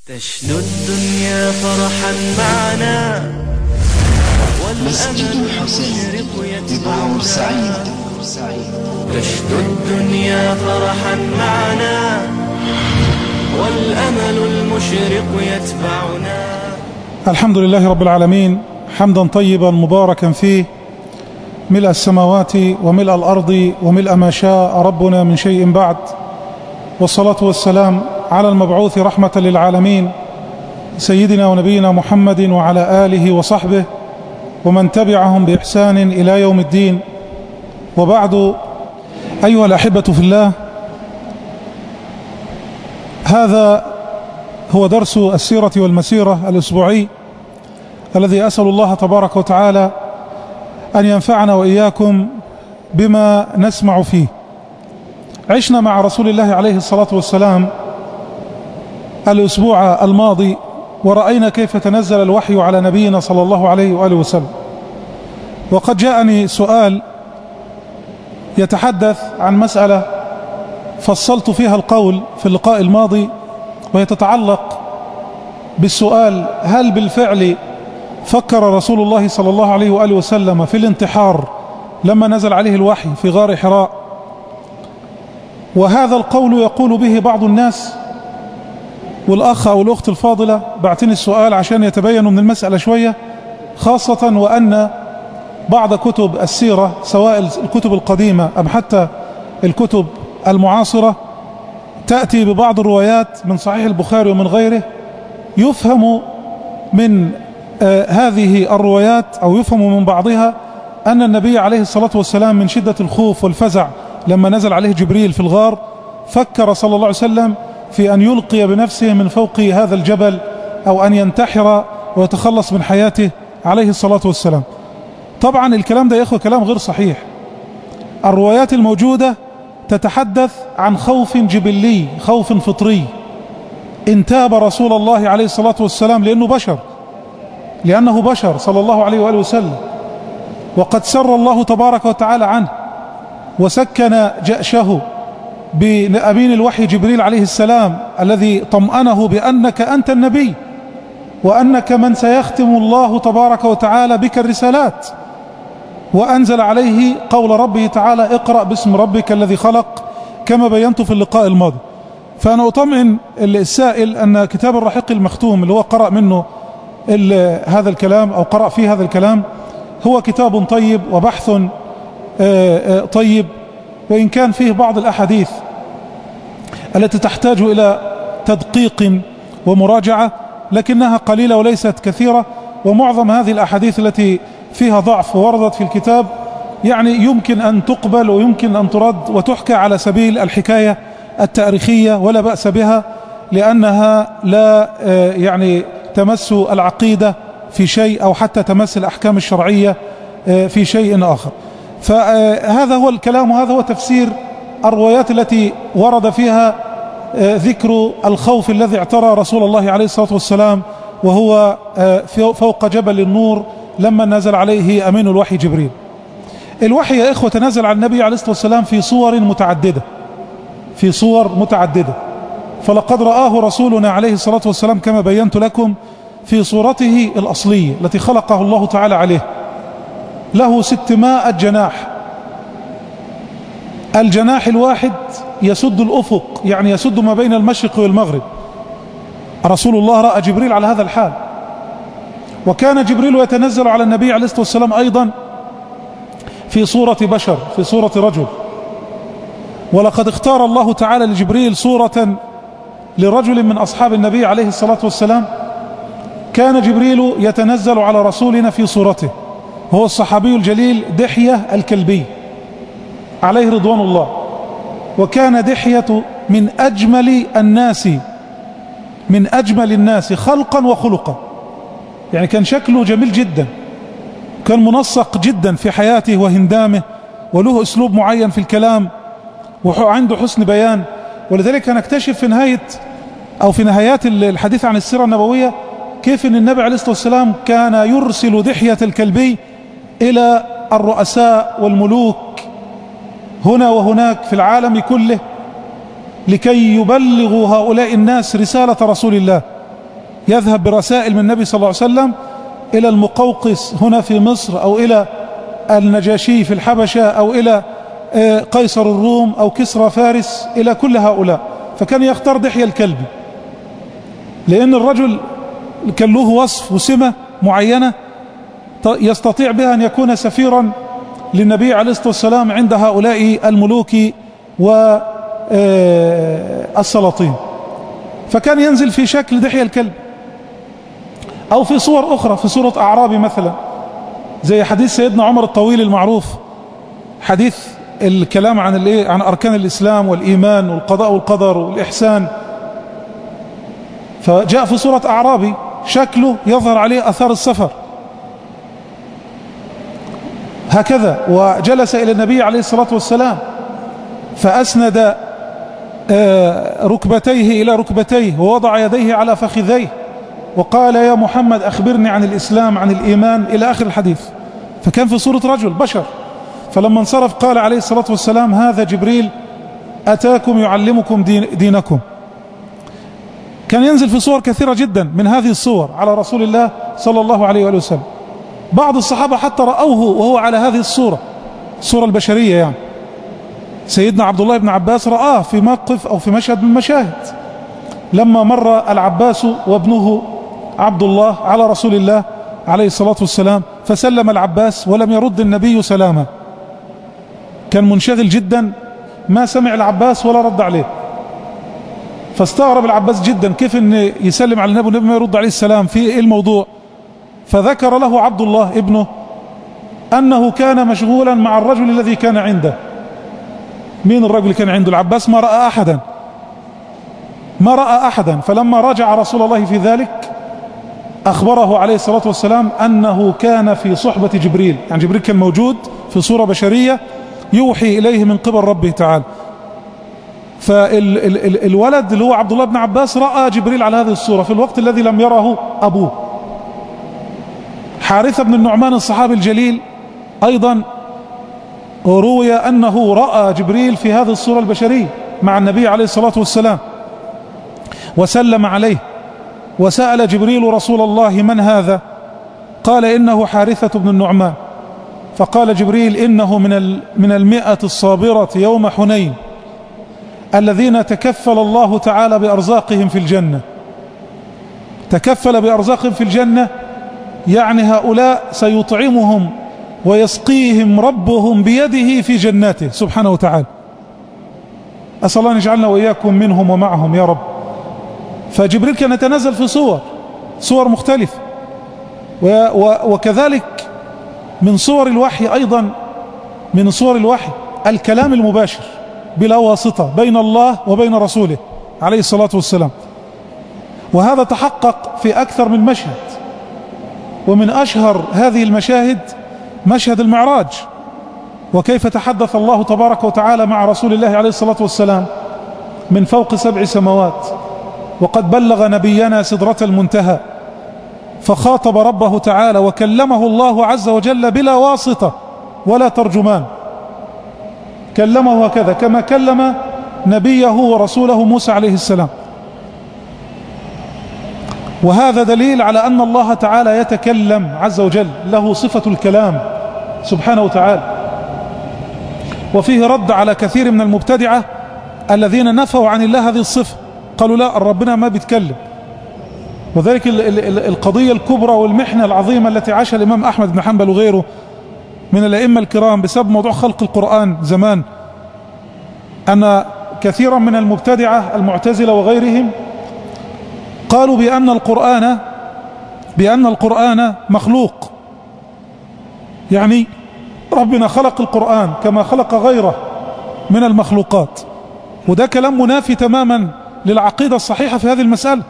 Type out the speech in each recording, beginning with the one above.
تشنو الدنيا فرحا معنا مسجد الحسين ببعور سعيد. تشنو الدنيا فرحا معنا والأمل المشرق يتبعنا. الحمد لله رب العالمين، حمدا طيبا مباركا فيه، ملء السماوات وملء الأرض وملء ما شاء ربنا من شيء بعد، والصلاة والسلام على المبعوث رحمة للعالمين سيدنا ونبينا محمد وعلى آله وصحبه ومن تبعهم بإحسان إلى يوم الدين. وبعد، أيها الأحبة في الله، هذا هو درس السيرة والمسيرة الأسبوعي الذي أسأل الله تبارك وتعالى أن ينفعنا وإياكم بما نسمع فيه. عشنا مع رسول الله عليه الصلاة والسلام الأسبوع الماضي ورأينا كيف تنزل الوحي على نبينا صلى الله عليه وآله وسلم، وقد جاءني سؤال يتحدث عن مسألة فصلت فيها القول في اللقاء الماضي، وهي تتعلق بالسؤال: هل بالفعل فكر رسول الله صلى الله عليه وآله وسلم في الانتحار لما نزل عليه الوحي في غار حراء؟ وهذا القول يقول به بعض الناس، والأخ أو الأخت الفاضلة بعتني السؤال عشان يتبينوا من المسألة شوية، خاصة وأن بعض كتب السيرة سواء الكتب القديمة أم حتى الكتب المعاصرة تأتي ببعض الروايات من صحيح البخاري ومن غيره، يفهم من هذه الروايات أو يفهم من بعضها أن النبي عليه الصلاة والسلام من شدة الخوف والفزع لما نزل عليه جبريل في الغار فكر صلى الله عليه وسلم في أن يلقي بنفسه من فوق هذا الجبل أو أن ينتحر ويتخلص من حياته عليه الصلاة والسلام. طبعا الكلام ده يا أخوة كلام غير صحيح. الروايات الموجودة تتحدث عن خوف جبلي، خوف فطري، انتاب رسول الله عليه الصلاة والسلام لأنه بشر صلى الله عليه وآله وسلم، وقد سر الله تبارك وتعالى عنه وسكن جأشه بأمين الوحي جبريل عليه السلام الذي طمأنه بأنك أنت النبي وأنك من سيختم الله تبارك وتعالى بك الرسالات، وأنزل عليه قول ربه تعالى: اقرأ باسم ربك الذي خلق، كما بينت في اللقاء الماضي. فأنا أطمئن السائل أن كتاب الرحيق المختوم اللي هو قرأ منه هذا الكلام أو قرأ فيه هذا الكلام هو كتاب طيب وبحث طيب، وإن كان فيه بعض الأحاديث التي تحتاج إلى تدقيق ومراجعة لكنها قليلة وليست كثيرة، ومعظم هذه الأحاديث التي فيها ضعف ووردت في الكتاب يعني يمكن أن تقبل ويمكن أن ترد وتحكى على سبيل الحكاية التاريخية، ولا بأس بها، لأنها لا يعني تمس العقيدة في شيء أو حتى تمس الأحكام الشرعية في شيء آخر. فهذا هو الكلام وهذا هو تفسير الروايات التي ورد فيها ذكر الخوف الذي اعترى رسول الله عليه الصلاة والسلام وهو فوق جبل النور لما نزل عليه أمين الوحي جبريل. الوحي يا إخوة نزل على النبي عليه الصلاة والسلام في صور متعددة، فلقد رآه رسولنا عليه الصلاة والسلام كما بينت لكم في صورته الأصلية التي خلقه الله تعالى عليه، له 600 جناح، الجناح الواحد يسد الأفق، يعني يسد ما بين المشرق والمغرب. رسول الله رأى جبريل على هذا الحال، وكان جبريل يتنزل على النبي عليه الصلاة والسلام أيضا في صورة بشر، في صورة رجل. ولقد اختار الله تعالى لجبريل صورة لرجل من أصحاب النبي عليه الصلاة والسلام، كان جبريل يتنزل على رسولنا في صورته، هو الصحابي الجليل دحية الكلبي عليه رضوان الله. وكان دحية من أجمل الناس خلقا وخلقا، يعني كان شكله جميل جدا، كان منسق جدا في حياته وهندامه، وله أسلوب معين في الكلام وعنده حسن بيان. ولذلك نكتشف في نهايات الحديث عن السيرة النبوية كيف أن النبي عليه الصلاة والسلام كان يرسل دحية الكلبي إلى الرؤساء والملوك هنا وهناك في العالم كله لكي يبلغوا هؤلاء الناس رسالة رسول الله يذهب برسائل من النبي صلى الله عليه وسلم إلى المقوقس هنا في مصر، أو إلى النجاشي في الحبشة، أو إلى قيصر الروم، أو كسرى فارس، إلى كل هؤلاء. فكان يختار دحية الكلبي، لأن الرجل كان له وصف وسمة معينة يستطيع بها أن يكون سفيرا للنبي عليه الصلاة والسلام عند هؤلاء الملوك والسلاطين. فكان ينزل في شكل دحية الكلب، أو في صور أخرى، في صورة أعرابي مثلا، زي حديث سيدنا عمر الطويل المعروف، حديث الكلام عن أركان الإسلام والإيمان والقضاء والقدر والإحسان. فجاء في صورة أعرابي شكله يظهر عليه أثار السفر هكذا، وجلس إلى النبي عليه الصلاة والسلام فأسند ركبتيه إلى ركبتيه ووضع يديه على فخذيه وقال: يا محمد أخبرني عن الإسلام عن الإيمان، إلى آخر الحديث. فكان في صورة رجل بشر. فلما انصرف قال عليه الصلاة والسلام: هذا جبريل أتاكم يعلمكم دينكم. كان ينزل في صور كثيرة جدا من هذه الصور على رسول الله صلى الله عليه وآله وسلم. بعض الصحابة حتى رأوه وهو على هذه الصورة البشرية يعني. سيدنا عبد الله بن عباس رآه في موقف أو في مشهد من المشاهد، لما مر العباس وابنه عبد الله على رسول الله عليه الصلاة والسلام، فسلم العباس ولم يرد النبي سلاما. كان منشغل جدا، ما سمع العباس ولا رد عليه. فاستغرب العباس جدا، كيف ان يسلم على النبي والنبي ما يرد عليه السلام، في ايه الموضوع؟ فذكر له عبد الله ابنه انه كان مشغولا مع الرجل الذي كان عنده. مين الرجل اللي كان عنده؟ العباس ما رأى أحدا. فلما راجع رسول الله في ذلك أخبره عليه الصلاة والسلام أنه كان في صحبة جبريل، يعني جبريل كان موجود في صورة بشرية يوحي إليه من قبل ربه تعالى. فالولد اللي هو عبد الله بن عباس رأى جبريل على هذه الصورة في الوقت الذي لم يره أبوه. حارثة بن النعمان الصحابي الجليل أيضا روي أنه رأى جبريل في هذه الصورة البشرية مع النبي عليه الصلاة والسلام وسلم عليه، وسأل جبريل رسول الله: من هذا؟ قال: إنه حارثة بن النعمان. فقال جبريل: إنه من 100 الصابرة يوم حنين الذين تكفل الله تعالى بأرزاقهم في الجنة. تكفل بأرزاقهم في الجنة يعني هؤلاء سيطعمهم ويسقيهم ربهم بيده في جناته سبحانه وتعالى. أسأل الله أن يجعلنا وإياكم منهم ومعهم يا رب. فجبريل كان يتنزل في صور مختلفة. وكذلك من صور الوحي أيضا، من صور الوحي الكلام المباشر بلا واسطة بين الله وبين رسوله عليه الصلاة والسلام. وهذا تحقق في أكثر من مشهد، ومن أشهر هذه المشاهد مشهد المعراج، وكيف تحدث الله تبارك وتعالى مع رسول الله عليه الصلاة والسلام من فوق 7 سماوات، وقد بلغ نبينا سدرة المنتهى، فخاطب ربه تعالى وكلمه الله عز وجل بلا واسطة ولا ترجمان. كلمه هكذا كما كلم نبيه ورسوله موسى عليه السلام. وهذا دليل على أن الله تعالى يتكلم عز وجل، له صفة الكلام سبحانه وتعالى. وفيه رد على كثير من المبتدعة الذين نفوا عن الله هذه الصفة، قالوا لا، ربنا ما بيتكلم. وذلك القضية الكبرى والمحنة العظيمة التي عاشها الإمام أحمد بن حنبل وغيره من الأئمة الكرام بسبب موضوع خلق القرآن زمان، أن كثيرا من المبتدعة المعتزلة وغيرهم قالوا بأن القرآن مخلوق، يعني ربنا خلق القرآن كما خلق غيره من المخلوقات. وده كلام منافي تماما للعقيدة الصحيحة في هذه المسألة،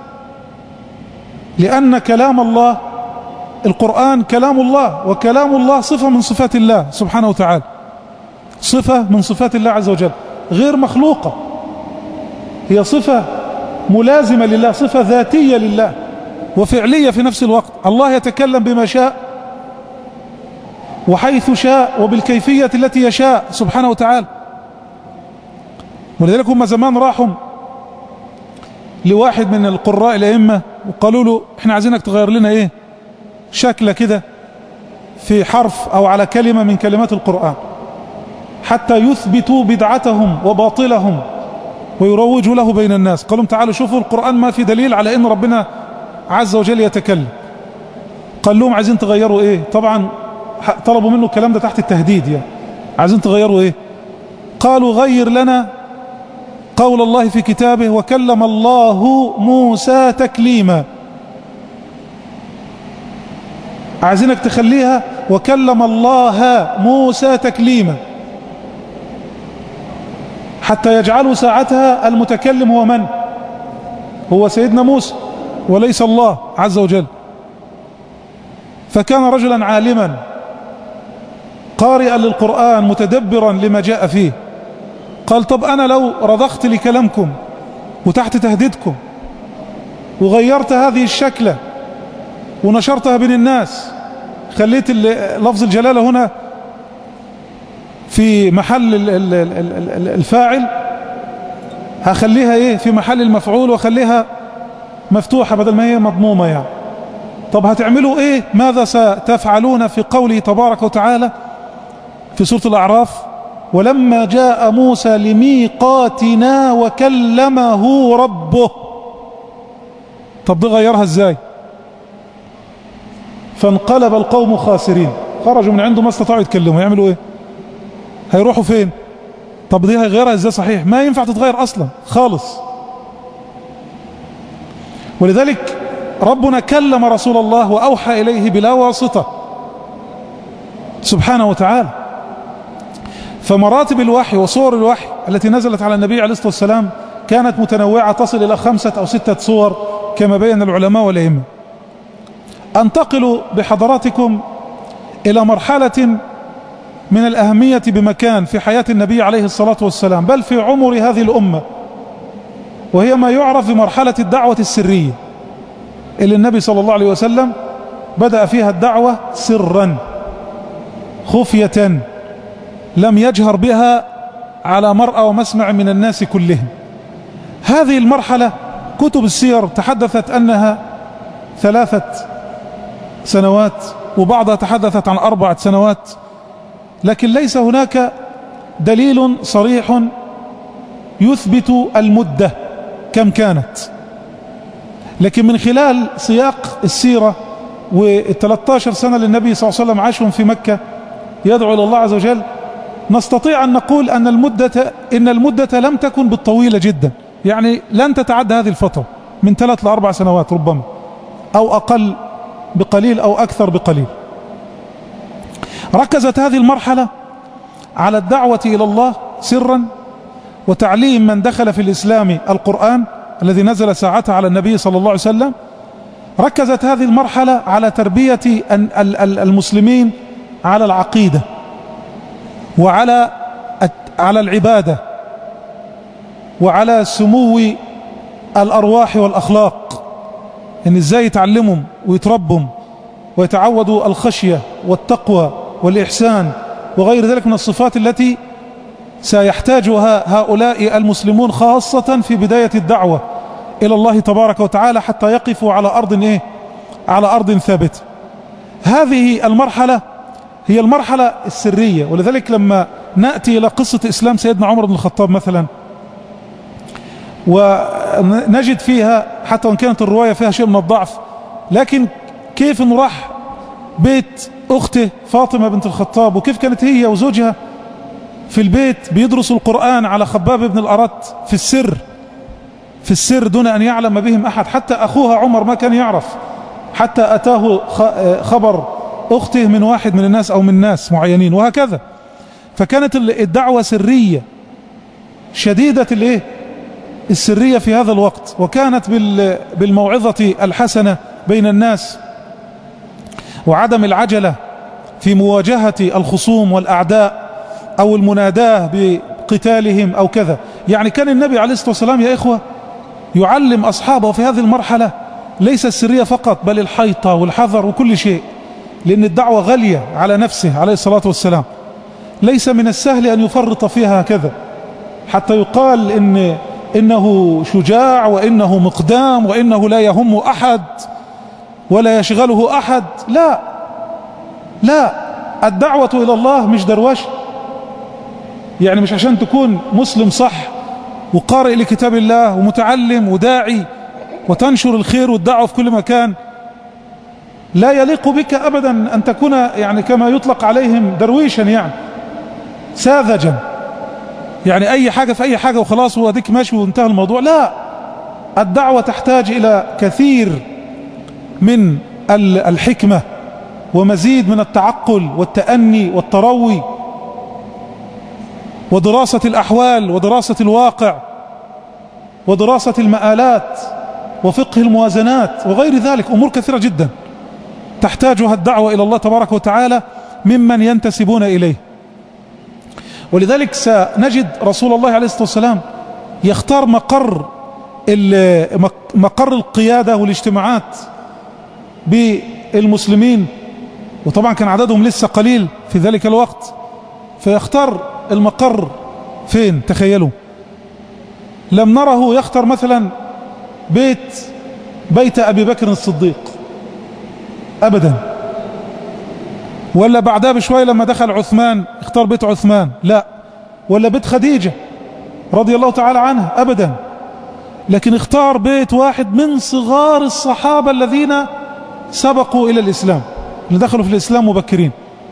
لأن كلام الله، القرآن كلام الله، وكلام الله صفة من صفات الله سبحانه وتعالى، صفة من صفات الله عز وجل غير مخلوقة، هي صفة ملازمة لله، صفة ذاتية لله وفعلية في نفس الوقت. الله يتكلم بما شاء وحيث شاء وبالكيفية التي يشاء سبحانه وتعالى. ولذلك هم زمان راحوا لواحد من القراء الأئمة وقالوا له احنا عايزينك تغير لنا ايه شكله كده في حرف او على كلمة من كلمات القرآن حتى يثبتوا بدعتهم وباطلهم ويروجوا له بين الناس. قالوا تعالوا شوفوا القرآن ما في دليل على ان ربنا عز وجل يتكلم. قال لهم عايزين تغيروا ايه؟ طبعا طلبوا منه الكلام ده تحت التهديد، يعني عايزين تغيروا ايه؟ قالوا غير لنا قول الله في كتابه وكلم الله موسى تكليما. عايزينك تخليها وكلم الله موسى تكليما حتى يجعلوا ساعتها المتكلم هو من؟ هو سيدنا موسى وليس الله عز وجل. فكان رجلا عالما قارئا للقرآن متدبرا لما جاء فيه. قال طب أنا لو رضخت لكلامكم وتحت تهديدكم وغيرت هذه الشكلة ونشرتها بين الناس، خليت لفظ الجلالة هنا في محل الفاعل، هخليها ايه في محل المفعول وخليها مفتوحة بدل ما هي مضمومة يعني. طب هتعملوا ايه؟ ماذا ستفعلون في قوله تبارك وتعالى في سورة الأعراف ولما جاء موسى لميقاتنا وكلمه ربه. طب دي غيرها ازاي؟ فانقلب القوم خاسرين، خرجوا من عنده ما استطاعوا يتكلموا، يعملوا ايه؟ هيروحوا فين؟ طب دي هيغيرها ازاي؟ صحيح ما ينفع تتغير اصلا خالص. ولذلك ربنا كلم رسول الله وأوحى إليه بلا واسطة سبحانه وتعالى. فمراتب الوحي وصور الوحي التي نزلت على النبي عليه الصلاة والسلام كانت متنوعة تصل إلى 5 أو 6 صور كما بين العلماء والأئمة. أنتقل بحضراتكم إلى مرحلة من الأهمية بمكان في حياة النبي عليه الصلاة والسلام بل في عمر هذه الأمة، وهي ما يعرف بمرحلة الدعوة السرية اللي النبي صلى الله عليه وسلم بدأ فيها الدعوة سرا خفية لم يجهر بها على مرأى ومسمع من الناس كلهم. هذه المرحلة كتب السير تحدثت أنها 3 سنوات وبعضها تحدثت عن 4 سنوات، لكن ليس هناك دليل صريح يثبت المدة كم كانت. لكن من خلال سياق السيرة و13 سنة للنبي صلى الله عليه وسلم عاشهم في مكة يدعو إلى الله عز وجل نستطيع أن نقول أن المدة لم تكن بالطويلة جدا، يعني لن تتعدى هذه الفترة من 3 ل4 سنوات ربما، أو أقل بقليل أو أكثر بقليل. ركزت هذه المرحلة على الدعوة إلى الله سرا وتعليم من دخل في الإسلام القرآن الذي نزل ساعتها على النبي صلى الله عليه وسلم. ركزت هذه المرحلة على تربية المسلمين على العقيدة وعلى العبادة وعلى سمو الأرواح والأخلاق، إن إزاي يتعلمهم ويتربهم ويتعودوا الخشية والتقوى والإحسان وغير ذلك من الصفات التي سيحتاجها هؤلاء المسلمون خاصة في بداية الدعوة إلى الله تبارك وتعالى حتى يقفوا على أرض على أرض ثابتة. هذه المرحلة هي المرحلة السرية. ولذلك لما نأتي إلى قصة إسلام سيدنا عمر بن الخطاب مثلا ونجد فيها حتى وإن كانت الرواية فيها شيء من الضعف، لكن كيف انه راح بيت أخته فاطمة بنت الخطاب وكيف كانت هي وزوجها في البيت بيدرسوا القرآن على خباب بن الأرت في السر دون أن يعلم بهم أحد، حتى أخوها عمر ما كان يعرف، حتى أتاه خبر أخته من واحد من الناس أو من ناس معينين وهكذا. فكانت الدعوة سرية شديدة السرية في هذا الوقت، وكانت بالموعظة الحسنة بين الناس وعدم العجلة في مواجهة الخصوم والأعداء أو المناداة بقتالهم أو كذا. يعني كان النبي عليه الصلاة والسلام يا إخوة يعلم أصحابه في هذه المرحلة ليس السرية فقط بل الحيطة والحذر وكل شيء، لأن الدعوة غالية على نفسه عليه الصلاة والسلام، ليس من السهل أن يفرط فيها هكذا حتى يقال إن إنه شجاع وإنه مقدام وإنه لا يهم أحد ولا يشغله أحد. لا لا، الدعوة إلى الله مش دروشة. يعني مش عشان تكون مسلم صح وقارئ لكتاب الله ومتعلم وداعي وتنشر الخير والدعوة في كل مكان، لا يليق بك أبدا أن تكون يعني كما يطلق عليهم درويشا، يعني ساذجا، يعني أي حاجة في أي حاجة وخلاص واديك ماشي وانتهى الموضوع. لا، الدعوة تحتاج إلى كثير من الحكمة ومزيد من التعقل والتأني والتروي ودراسة الأحوال ودراسة الواقع ودراسة المآلات وفقه الموازنات وغير ذلك. أمور كثيرة جدا تحتاجها الدعوة إلى الله تبارك وتعالى ممن ينتسبون إليه. ولذلك سنجد رسول الله عليه الصلاة والسلام يختار مقر القيادة والاجتماعات بالمسلمين، وطبعا كان عددهم لسه قليل في ذلك الوقت، فيختار المقر فين؟ تخيلوا، لم نره يختار مثلا بيت أبي بكر الصديق أبدا، ولا بعدها بشوية لما دخل عثمان اختار بيت عثمان، لا، ولا بيت خديجة رضي الله تعالى عنها أبدا، لكن اختار بيت واحد من صغار الصحابة الذين سبقوا إلى الإسلام، اللي دخلوا في الإسلام مبكرين.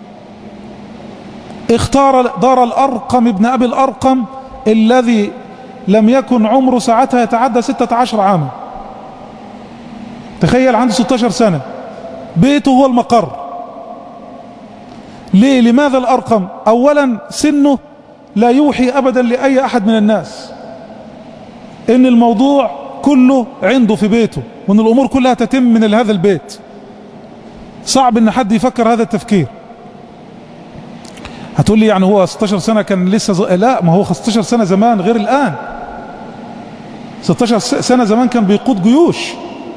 اختار دار الأرقم ابن أبي الأرقم الذي لم يكن عمره ساعتها يتعدى 16 عاما، تخيل عنده 16 سنة بيته هو المقر. ليه؟ لماذا الأرقم؟ أولا سنه لا يوحي أبدا لأي أحد من الناس إن الموضوع كله عنده في بيته وإن الأمور كلها تتم من هذا البيت. صعب إن حد يفكر هذا التفكير. هتقول لي يعني هو 16 سنة كان لسه لا، ما هو 16 سنة زمان غير الآن. 16 سنة زمان كان بيقود جيوش.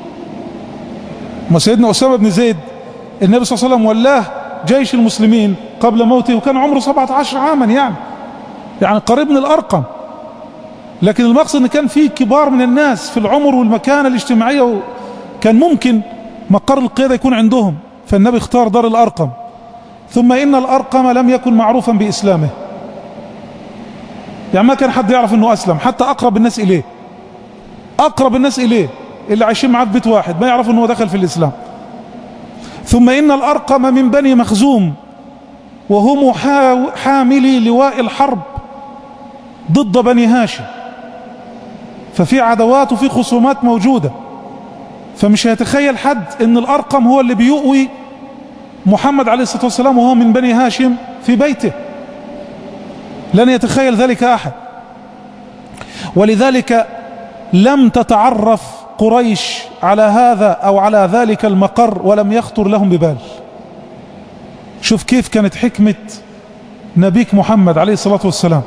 ما سيدنا أسامة بن زيد النبي صلى الله عليه وسلم ولاه جيش المسلمين قبل موته وكان عمره 17 عاما، يعني قريب من الأرقم. لكن المقصد ان كان في كبار من الناس في العمر والمكانة الاجتماعية وكان ممكن مقر القيادة يكون عندهم، فالنبي اختار دار الأرقم. ثم إن الأرقم لم يكن معروفا بإسلامه، يعني ما كان حد يعرف أنه أسلم، حتى أقرب الناس إليه اللي عايشين معاه في بيت واحد ما يعرف أنه دخل في الإسلام. ثم إن الأرقم من بني مخزوم وهم حاملي لواء الحرب ضد بني هاشم، ففي عدوات وفي خصومات موجودة. فمش هيتخيل حد ان الأرقم هو اللي بيؤوي محمد عليه الصلاة والسلام وهو من بني هاشم في بيته، لن يتخيل ذلك أحد. ولذلك لم تتعرف قريش على هذا أو على ذلك المقر ولم يخطر لهم ببال. شوف كيف كانت حكمة نبيك محمد عليه الصلاة والسلام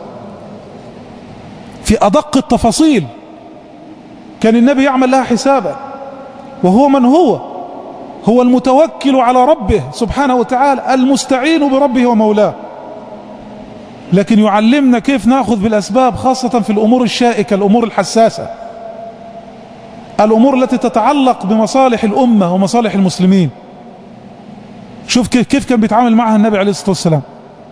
في أدق التفاصيل. كان النبي يعمل لها حسابا، وهو من هو المتوكل على ربه سبحانه وتعالى المستعين بربه ومولاه، لكن يعلمنا كيف نأخذ بالأسباب، خاصة في الأمور الشائكة، الأمور الحساسة، الأمور التي تتعلق بمصالح الأمة ومصالح المسلمين. شوف كيف كان بيتعامل معها النبي عليه الصلاة والسلام.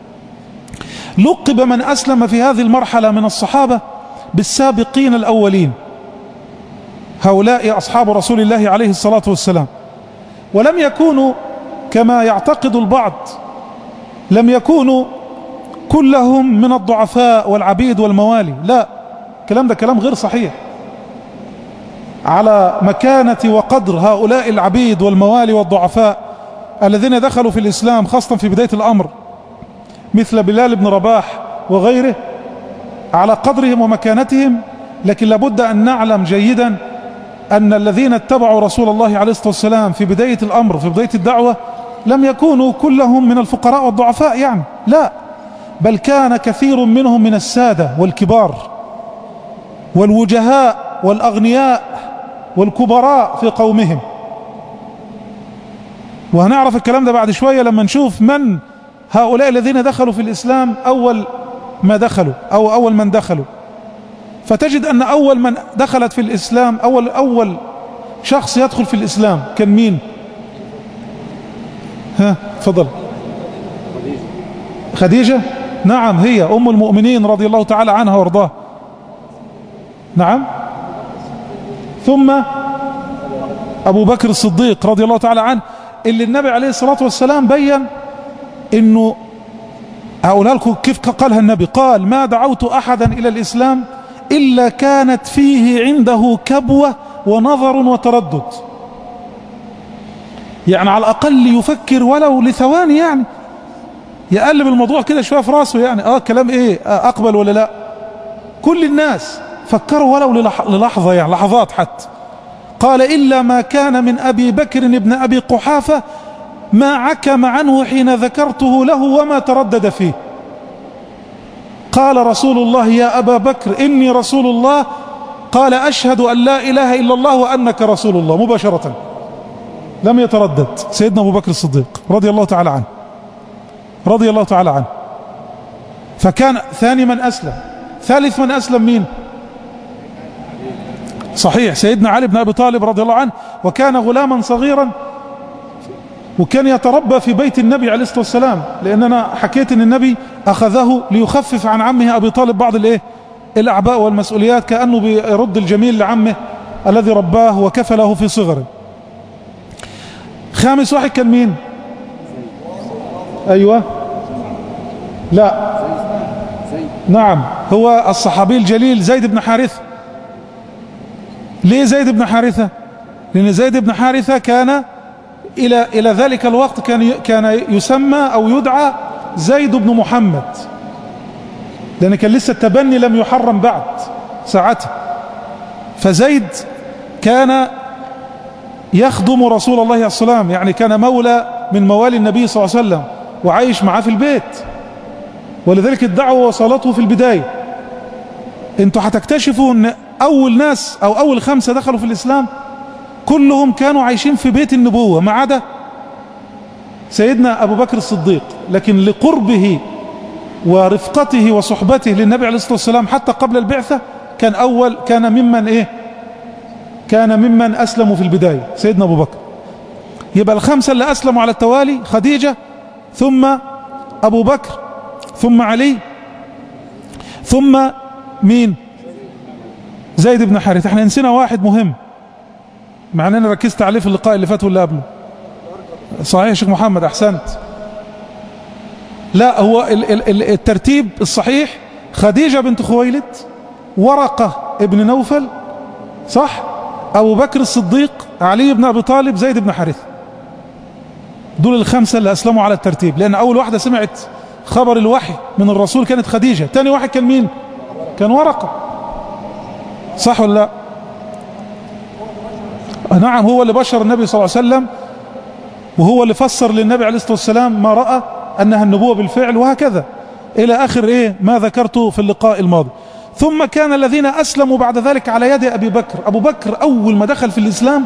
لقب من أسلم في هذه المرحلة من الصحابة بالسابقين الأولين، هؤلاء أصحاب رسول الله عليه الصلاة والسلام. ولم يكونوا كما يعتقد البعض، لم يكونوا كلهم من الضعفاء والعبيد والموالي، لا، الكلام ده كلام غير صحيح. على مكانة وقدر هؤلاء العبيد والموالي والضعفاء الذين دخلوا في الإسلام خاصة في بداية الأمر مثل بلال بن رباح وغيره، على قدرهم ومكانتهم. لكن لابد أن نعلم جيدا أن الذين اتبعوا رسول الله عليه الصلاة والسلام في بداية الأمر في بداية الدعوة لم يكونوا كلهم من الفقراء والضعفاء، يعني لا، بل كان كثير منهم من السادة والكبار والوجهاء والأغنياء والكبراء في قومهم. وهنعرف الكلام ده بعد شوية لما نشوف من هؤلاء الذين دخلوا في الإسلام أول ما دخلوا أو أول من دخلوا. فتجد أن أول من دخلت في الإسلام، أول شخص يدخل في الإسلام كان مين؟ تفضل. خديجة. نعم، هي أم المؤمنين رضي الله تعالى عنها وارضاها. نعم. ثم أبو بكر الصديق رضي الله تعالى عنه، اللي النبي عليه الصلاة والسلام بيّن إنه، هقولها لكم كيف قالها النبي، قال: ما دعوت أحدا إلى الإسلام إلا كانت فيه عنده كبوة ونظر وتردد. يعني على الأقل يفكر ولو لثواني، يعني يقلب الموضوع كده شوية في راسه، يعني كلام ايه، أقبل ولا لا. كل الناس فكروا ولو للحظة، يعني لحظات حتى. قال: إلا ما كان من أبي بكر ابن أبي قحافة ما عكم عنه حين ذكرته له وما تردد فيه. قال رسول الله: يا أبا بكر إني رسول الله. قال: أشهد أن لا إله إلا الله وأنك رسول الله. مباشرة لم يتردد سيدنا أبو بكر الصديق رضي الله تعالى عنه، رضي الله تعالى عنه. فكان ثاني من أسلم. ثالث من أسلم مين؟ صحيح، سيدنا علي بن أبي طالب رضي الله عنه، وكان غلاما صغيرا، وكان يتربى في بيت النبي عليه الصلاة والسلام، لأن أنا حكيت أن النبي أخذه ليخفف عن عمه أبي طالب بعض الأعباء والمسؤوليات، كأنه بيرد الجميل لعمه الذي رباه وكفله في صغره. خامس واحد كان مين؟ أيوة، لا، نعم، هو الصحابي الجليل زيد بن حارثة. ليه زيد بن حارثة؟ لأن زيد بن حارثة كان إلى ذلك الوقت كان يسمى أو يدعى زيد بن محمد، لأن كان لسه التبني لم يحرم بعد ساعتها. فزيد كان يخدم رسول الله عليه الصلاة والسلام، يعني كان مولى من موالي النبي صلى الله عليه وسلم وعايش معاه في البيت، ولذلك الدعوة وصلته في البداية. انتوا هتكتشفوا ان اول ناس او اول 5 دخلوا في الاسلام كلهم كانوا عايشين في بيت النبوة ما عدا سيدنا ابو بكر الصديق، لكن لقربه ورفقته وصحبته للنبي عليه الصلاة والسلام حتى قبل البعثة كان ممن اسلموا في البداية سيدنا ابو بكر. يبقى ال5 اللي اسلموا على التوالي: خديجة، ثم ابو بكر، ثم علي، ثم مين؟ زيد بن حارثة. احنا نسينا واحد مهم، مع ان انا ركزت عليه في اللقاء اللي فات واللي قبله. صحيح يا شيخ محمد، احسنت. لا، هو الترتيب الصحيح: خديجة بنت خويلد، ورقة ابن نوفل، صح، ابو بكر الصديق، علي بن ابي طالب، زيد بن حارثة. دول ال5 اللي اسلموا على الترتيب، لان اول واحدة سمعت خبر الوحي من الرسول كانت خديجة. تاني واحد كان مين؟ كان ورقة، صح ولا لا؟ نعم، هو اللي بشر النبي صلى الله عليه وسلم، وهو اللي فسر للنبي عليه الصلاة والسلام ما رأى أنها النبوة بالفعل، وهكذا إلى آخر ما ذكرته في اللقاء الماضي. ثم كان الذين أسلموا بعد ذلك على يد أبي بكر. أبو بكر أول ما دخل في الإسلام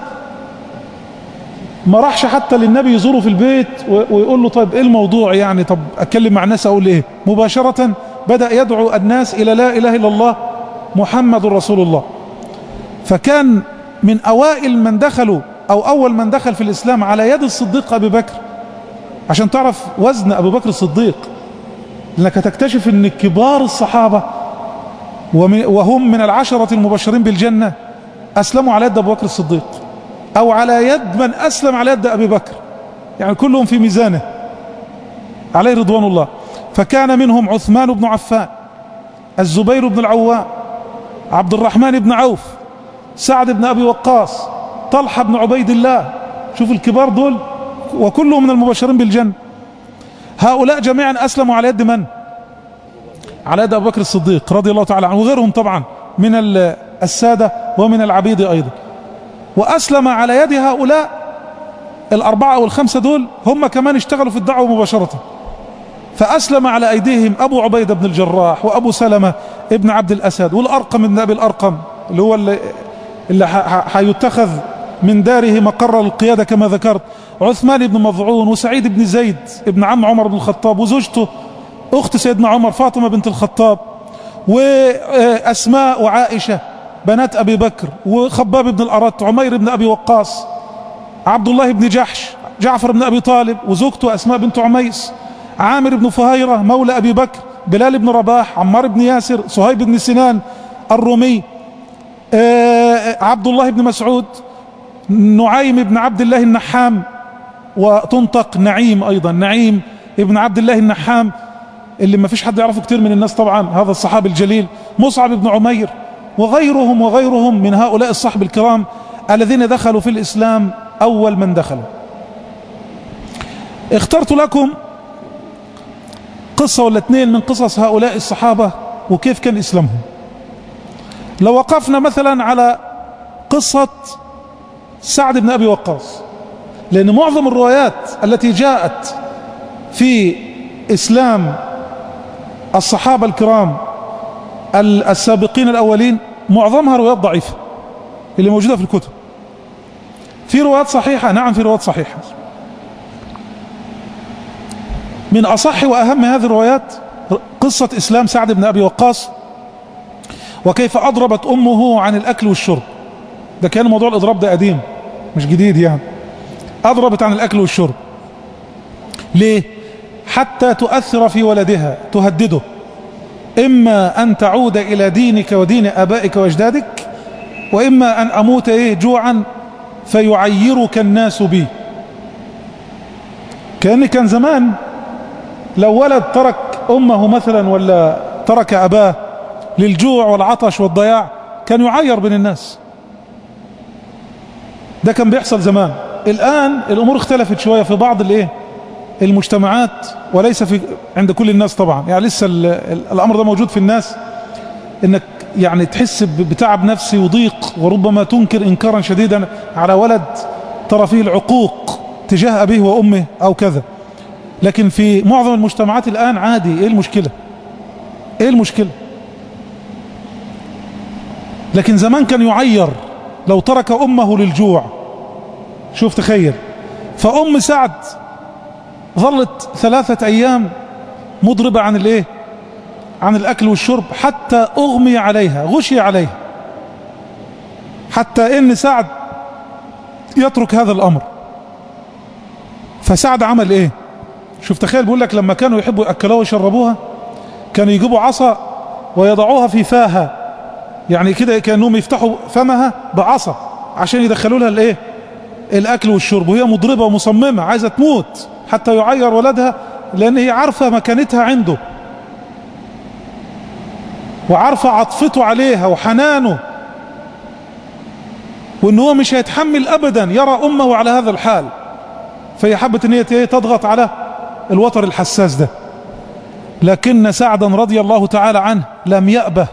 ما راحش حتى للنبي يزوره في البيت ويقول له طيب إيه الموضوع، يعني طب أتكلم مع الناس أقول إيه. مباشرة بدأ يدعو الناس إلى لا إله إلا الله محمد رسول الله. فكان من أوائل من دخلوا أو أول من دخل في الإسلام على يد الصديق أبي بكر. عشان تعرف وزن أبو بكر الصديق، لأنك تكتشف أن كبار الصحابة وهم من العشرة المبشرين بالجنة أسلموا على يد أبو بكر الصديق، أو على يد من أسلم على يد أبي بكر، يعني كلهم في ميزانه عليه رضوان الله. فكان منهم عثمان بن عفان، الزبير بن العوام، عبد الرحمن بن عوف، سعد بن أبي وقاص، طلحة بن عبيد الله. شوف الكبار دول، وكلهم من المبشرين بالجنة. هؤلاء جميعا أسلموا على يد من؟ على يد أبو بكر الصديق رضي الله تعالى عنه، وغيرهم طبعا من السادة ومن العبيد أيضا. وأسلم على يد هؤلاء 4 أو 5 دول، هم كمان اشتغلوا في الدعوة مباشرة. فأسلم على أيديهم أبو عبيدة بن الجراح، وأبو سلمة ابن عبد الأسد، والأرقم ابن أبي الأرقم اللي هو اللي هيتخذ من داره مقر القيادة كما ذكرت، عثمان بن مظعون، وسعيد بن زيد ابن عم عمر بن الخطاب، وزوجته أخت سيدنا عمر فاطمة بنت الخطاب، وأسماء وعائشة بنات أبي بكر، وخباب بن الأرت، عمير بن أبي وقاص، عبد الله بن جحش، جعفر بن أبي طالب وزوجته أسماء بنت عميس، عامر بن فهيرة مولى أبي بكر، بلال بن رباح، عمار بن ياسر، صهيب بن سنان الرومي، عبد الله بن مسعود، نعيم بن عبد الله النحام، وتنطق نعيم أيضا، نعيم ابن عبد الله النحام اللي ما فيش حد يعرفه كتير من الناس طبعا، هذا الصحابي الجليل، مصعب بن عمير، وغيرهم من هؤلاء الصحب الكرام الذين دخلوا في الإسلام أول من دخلوا. اخترت لكم قصة ولا اتنين من قصص هؤلاء الصحابة وكيف كان إسلامهم. لو وقفنا مثلا على قصة سعد بن أبي وقاص، لأن معظم الروايات التي جاءت في إسلام الصحابة الكرام السابقين الأولين معظمها روايات ضعيفة اللي موجودة في الكتب. في روايات صحيحة، نعم في روايات صحيحة. من أصح وأهم هذه الروايات قصة إسلام سعد بن أبي وقاص، وكيف أضربت أمه عن الأكل والشرب. ده كان موضوع الإضراب ده قديم مش جديد يعني. أضربت عن الأكل والشرب ليه؟ حتى تؤثر في ولدها، تهدده: إما أن تعود إلى دينك ودين آبائك وأجدادك، وإما أن أموت جوعا فيعيرك الناس بي. كان زمان لو ولد ترك أمه مثلا ولا ترك أباه للجوع والعطش والضياع كان يعير بين الناس. ده كان بيحصل زمان. الآن الأمور اختلفت شوية في بعض المجتمعات، وليس عند كل الناس طبعا. يعني لسه الأمر ده موجود في الناس، انك يعني تحس بتعب نفسي وضيق، وربما تنكر إنكارا شديدا على ولد ترى فيه العقوق تجاه أبيه وأمه أو كذا. لكن في معظم المجتمعات الآن عادي. ايه المشكلة؟ ايه المشكلة؟ لكن زمان كان يعير لو ترك أمه للجوع. شوف تخيل. فأم سعد ظلت 3 أيام مضربة عن عن الأكل والشرب، حتى أغمي عليها، غشي عليها، حتى إن سعد يترك هذا الأمر. فسعد عمل إيه؟ شوف تخيل. بيقول لك لما كانوا يحبوا يأكلوها ويشربوها كانوا يجيبوا عصا ويضعوها في فاها، يعني كده كأنهم يفتحوا فمها بعصا عشان يدخلوا لها الأكل والشرب، وهي مضربة ومصممة عايزة تموت حتى يعير ولدها، لأن هي عارفة مكانتها عنده وعارفة عطفته عليها وحنانه، وإن هو مش هيتحمل أبدا يرى أمه على هذا الحال. فهي حبت إن هي تضغط على الوتر الحساس ده. لكن سعدا رضي الله تعالى عنه لم يأبه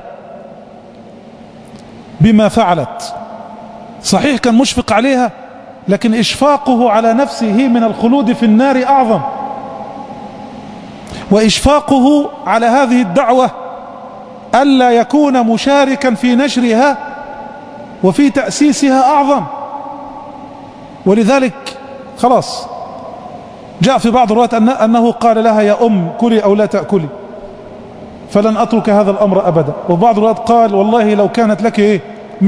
بما فعلت. صحيح كان مشفق عليها، لكن إشفاقه على نفسه من الخلود في النار أعظم، وإشفاقه على هذه الدعوة ألا يكون مشاركا في نشرها وفي تأسيسها أعظم. ولذلك خلاص جاء في بعض الروايات أنه قال لها: يا أم كلي أو لا تأكلي، فلن أترك هذا الأمر أبدا. وفي بعض الروايات قال: والله لو كانت لك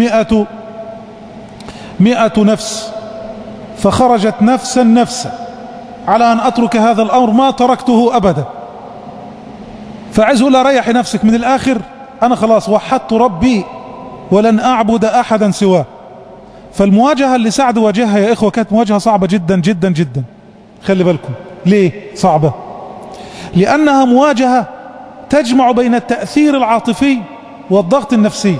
100 نفس فخرجت نفسا على أن أترك هذا الأمر ما تركته أبدا. فعايز أقول لها: ريحي نفسك من الآخر، أنا خلاص وحدت ربي ولن أعبد أحدا سواه. فالمواجهة اللي سعد واجهها يا إخوة كانت مواجهة صعبة جدا جدا جدا. خلي بالكم ليه صعبة؟ لأنها مواجهة تجمع بين التأثير العاطفي والضغط النفسي.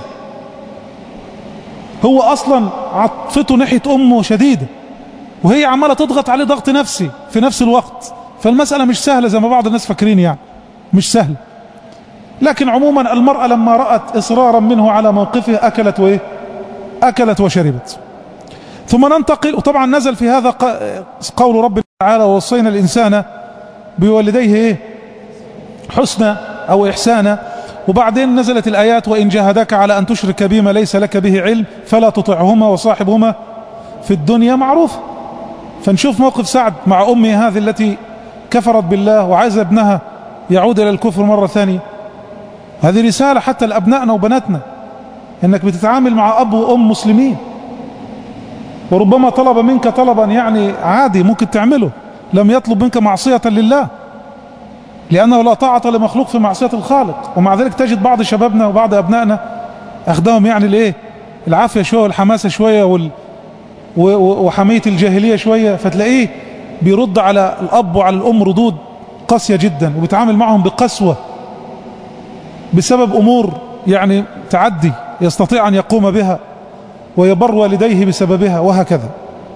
هو أصلا عاطفته ناحية أمه شديدة، وهي عمالة تضغط عليه ضغط نفسي في نفس الوقت. فالمسألة مش سهلة زي ما بعض الناس فاكرين، يعني مش سهل. لكن عموما المرأة لما رأت إصرارا منه على موقفه أكلت وشربت. ثم ننتقل، وطبعا نزل في هذا قول رب تعالى: ووصينا الإنسان بوالديه حسنا أو إحسانا. وبعدين نزلت الآيات: وإن جاهداك على أن تشرك بما ليس لك به علم فلا تطعهما وصاحبهما في الدنيا معروف. فنشوف موقف سعد مع أمه هذه التي كفرت بالله وعايزة ابنها يعود إلى الكفر مرة ثانية. هذه رسالة حتى لأبنائنا وبناتنا، انك بتتعامل مع اب وام مسلمين، وربما طلب منك طلبا يعني عادي ممكن تعمله، لم يطلب منك معصية لله، لأنه لا طاعة لمخلوق في معصية الخالق. ومع ذلك تجد بعض شبابنا وبعض أبنائنا أخدهم يعني الإيه العافية شوية والحماسة شوية وحمية الجاهلية شوية، فتلاقيه بيرد على الأب وعلى الأم ردود قاسية جدا، وبيتعامل معهم بقسوة بسبب أمور يعني تعدي يستطيع أن يقوم بها، ويبر والديه بسببها، وهكذا.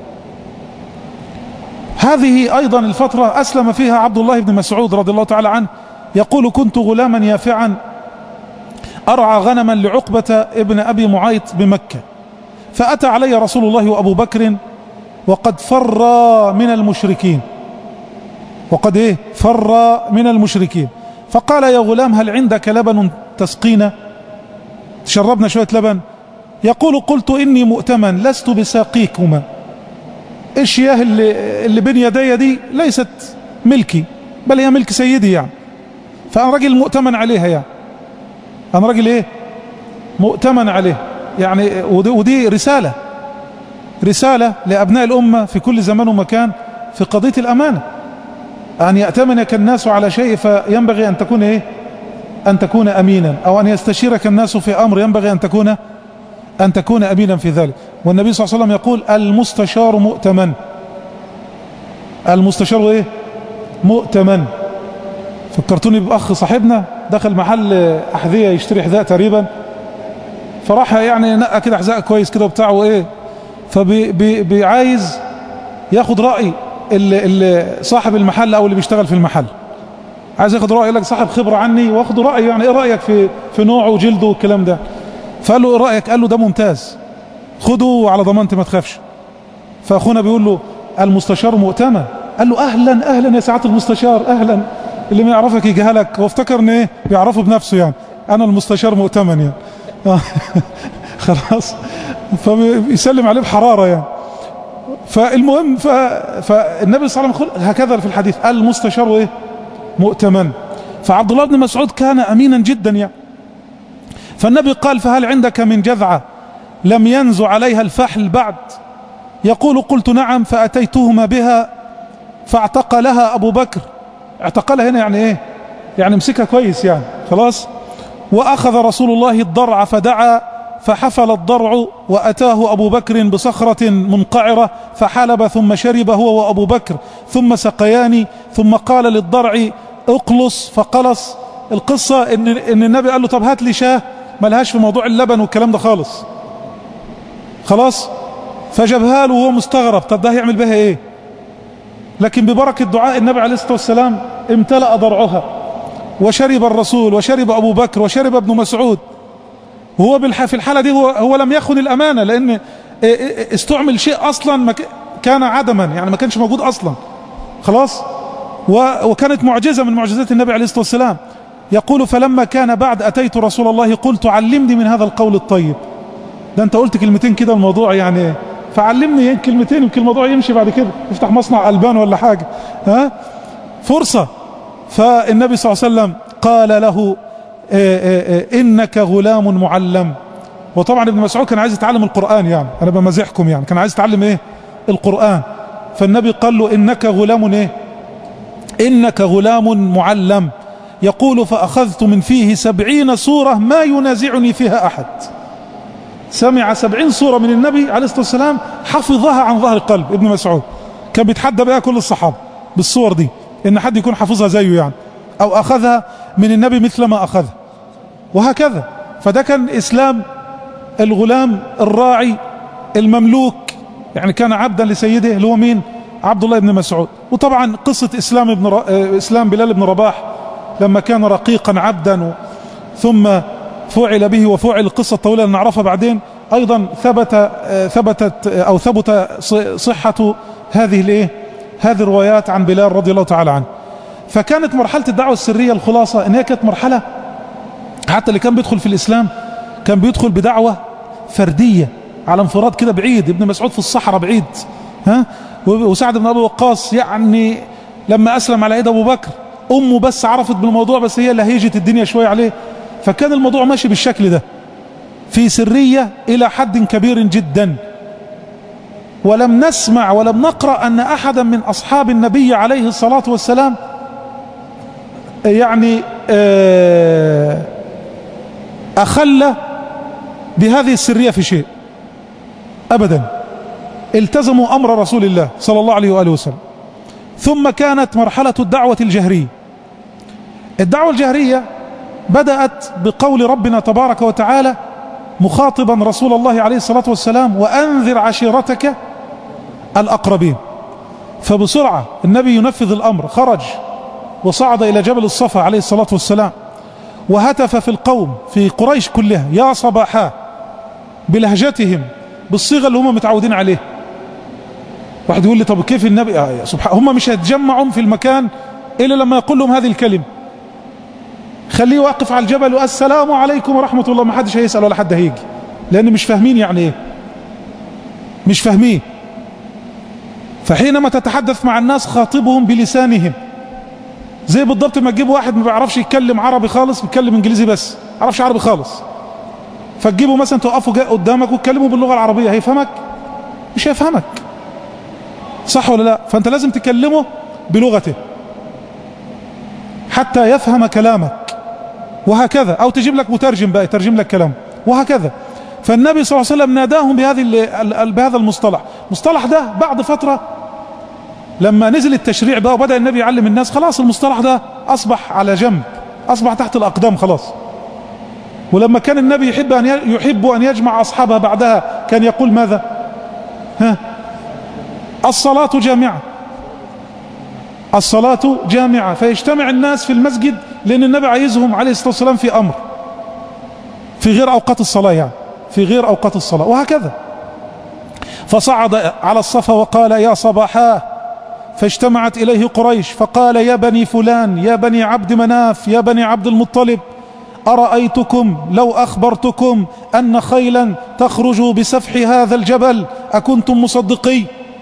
هذه أيضا الفترة أسلم فيها عبد الله بن مسعود رضي الله تعالى عنه، يقول: كنت غلاما يافعا أرعى غنما لعقبة ابن أبي معيط بمكة، فأتى علي رسول الله وأبو بكر وقد فر من المشركين، وقد فر من المشركين، فقال: يا غلام هل عندك لبن تسقينا؟ تشربنا شوية لبن. يقول: قلت إني مؤتمن لست بساقيكما، الشياه اللي بين يدي دي ليست ملكي، بل هي ملك سيدي يعني، فأنا راجل مؤتمن عليها يعني، أنا راجل مؤتمن عليه يعني. ودي رسالة لأبناء الأمة في كل زمان ومكان في قضية الأمانة، أن يأتمنك الناس على شيء فينبغي أن تكون أمينا، أو أن يستشيرك الناس في أمر ينبغي أن تكون أمينا في ذلك. والنبي صلى الله عليه وسلم يقول: المستشار مؤتمن. المستشار مؤتمن. فكرتوني بأخ صاحبنا دخل محل أحذية يشتري حذاء تقريبا، فراح يعني نقى كده حذاء كويس كده وبتاعه فبيعايز ياخد رأي صاحب المحل أو اللي بيشتغل في المحل، عايز ياخد رأي، لك صاحب خبرة عني واخد رأي، يعني ايه رأيك في نوعه وجلده والكلام ده؟ فقال له: ايه رأيك؟ قال له: ده ممتاز، خده على ضمانتي ما تخافش. فأخونا بيقول له: المستشار مؤتمن. قال له: أهلا أهلا يا سعادة المستشار، أهلا. اللي ما يعرفك يجهلك، وافتكر ان بيعرفه بنفسه يعني، أنا المستشار مؤتمن يعني. خلاص، فبيسلم عليه بحرارة يعني. فالمهم فالنبي صلى الله عليه وسلم هكذا في الحديث: المستشار مؤتمن. فعبد الله بن مسعود كان أمينا جدا يعني. فالنبي قال: فهل عندك من جذعة لم ينزو عليها الفحل بعد؟ يقول: قلت: نعم. فأتيتهما بها فاعتقلها أبو بكر. اعتقلها هنا يعني يعني مسكها كويس يعني، خلاص. وأخذ رسول الله الضرع فدعا فحفل الضرع، وأتاه أبو بكر بصخرة منقعرة فحلب ثم شرب هو وأبو بكر ثم سقياني، ثم قال للضرع: اقلص، فقلص. القصة ان النبي قال له: طب هات لي شاه ملهاش في موضوع اللبن والكلام ده خالص، خلاص. فجابها له وهو مستغرب، طب ده هيعمل بها ايه؟ لكن ببركة دعاء النبي عليه الصلاة والسلام امتلأ ضرعها، وشرب الرسول وشرب أبو بكر وشرب ابن مسعود. وهو في الحالة دي هو لم يخن الأمانة، لأن استعمل شيء أصلا كان عدما يعني، ما كانش موجود أصلا، خلاص. وكانت معجزة من معجزات النبي عليه الصلاة والسلام. يقول: فلما كان بعد أتيت رسول الله قلت: علمني من هذا القول الطيب. ده أنت قلت كلمتين كده الموضوع يعني، فعلمني كلمتين يمكن الموضوع يمشي بعد كده، يفتح مصنع ألبان ولا حاجة، فرصة. فالنبي صلى الله عليه وسلم قال له: إنك غلام معلم. وطبعا ابن مسعود كان عايز يتعلم القرآن يعني، أنا بمزحكم يعني، كان عايز يتعلم القرآن. فالنبي قال له: إنك غلام إنك غلام معلم. يقول: فأخذت من فيه 70 سورة ما ينازعني فيها أحد. سمع 70 سورة من النبي عليه الصلاة والسلام حفظها عن ظهر قلب. ابن مسعود كان بيتحدى بها كل الصحابة بالصور دي، إن حد يكون حفظها زيه يعني، أو أخذها من النبي مثل ما أخذها، وهكذا. فده كان إسلام الغلام الراعي المملوك يعني، كان عبدا لسيده اللي هو مين؟ عبد الله بن مسعود. وطبعا قصة إسلام بلال بن رباح لما كان رقيقا عبدا ثم فعل به وفعل، القصة الطويلة اللي نعرفها بعدين. أيضا ثبت صحة هذه الروايات عن بلال رضي الله تعالى عنه. فكانت مرحلة الدعوة السرية الخلاصة ان هي كانت مرحلة، حتى اللي كان بيدخل في الإسلام كان بيدخل بدعوة فردية على انفراد كده بعيد. ابن مسعود في الصحراء بعيد، وسعد بن أبي وقاص يعني لما أسلم على يد أبو بكر أمه بس عرفت بالموضوع، بس هي اللي هيجت الدنيا شوية عليه، فكان الموضوع ماشي بالشكل ده في سرية إلى حد كبير جدا. ولم نسمع ولم نقرأ أن أحدا من أصحاب النبي عليه الصلاة والسلام يعني أخل بهذه السرية في شيء أبدا، التزموا أمر رسول الله صلى الله عليه وآله وسلم. ثم كانت مرحلة الدعوة الجهرية. الدعوة الجهرية بدأت بقول ربنا تبارك وتعالى مخاطبا رسول الله عليه الصلاة والسلام: وأنذر عشيرتك الأقربين. فبسرعة النبي ينفذ الأمر، خرج وصعد إلى جبل الصفا عليه الصلاة والسلام، وهتف في القوم في قريش كلها: يا صباحا، بلهجتهم بالصيغة اللي هم متعودين عليه. واحد يقول لي طب كيف النبي سبحان، هم مش هيتجمعوا في المكان إلا لما يقول لهم هذه الكلمة. خليه واقف على الجبل والسلام عليكم ورحمة الله، ما حدش هيسأل ولا حد هيجي، لأن مش فاهمين يعني ايه، مش فاهمين. فحينما تتحدث مع الناس خاطبهم بلسانهم، زي بالضبط ما تجيب واحد ما بيعرفش يتكلم عربي خالص، بيتكلم انجليزي بس، ما يعرفش عربي خالص، فتجيبه مثلا توقفه جاء قدامك وتكلمه باللغة العربية، هيفهمك؟ مش هيفهمك، صح ولا لا؟ فانت لازم تكلمه بلغته حتى يفهم كلامك، وهكذا. او تجيب لك مترجم بقى يترجم لك كلام، وهكذا. فالنبي صلى الله عليه وسلم ناداهم بهذا المصطلح. المصطلح ده بعد فترة لما نزل التشريع بقى وبدأ النبي يعلم الناس، خلاص المصطلح ده أصبح على جنب، أصبح تحت الأقدام خلاص. ولما كان النبي يحب أن يجمع أصحابه بعدها كان يقول ماذا؟ الصلاة جامعة، الصلاة جامعة، فيجتمع الناس في المسجد، لأن النبي عايزهم عليه الصلاة والسلام في أمر في غير أوقات الصلاة، يعني في غير أوقات الصلاة، وهكذا. فصعد على الصفا وقال: يا صباحا، فاجتمعت إليه قريش فقال: يا بني فلان، يا بني عبد مناف، يا بني عبد المطلب، أرأيتكم لو أخبرتكم أن خيلا تخرج بسفح هذا الجبل أكنتم مصدقي؟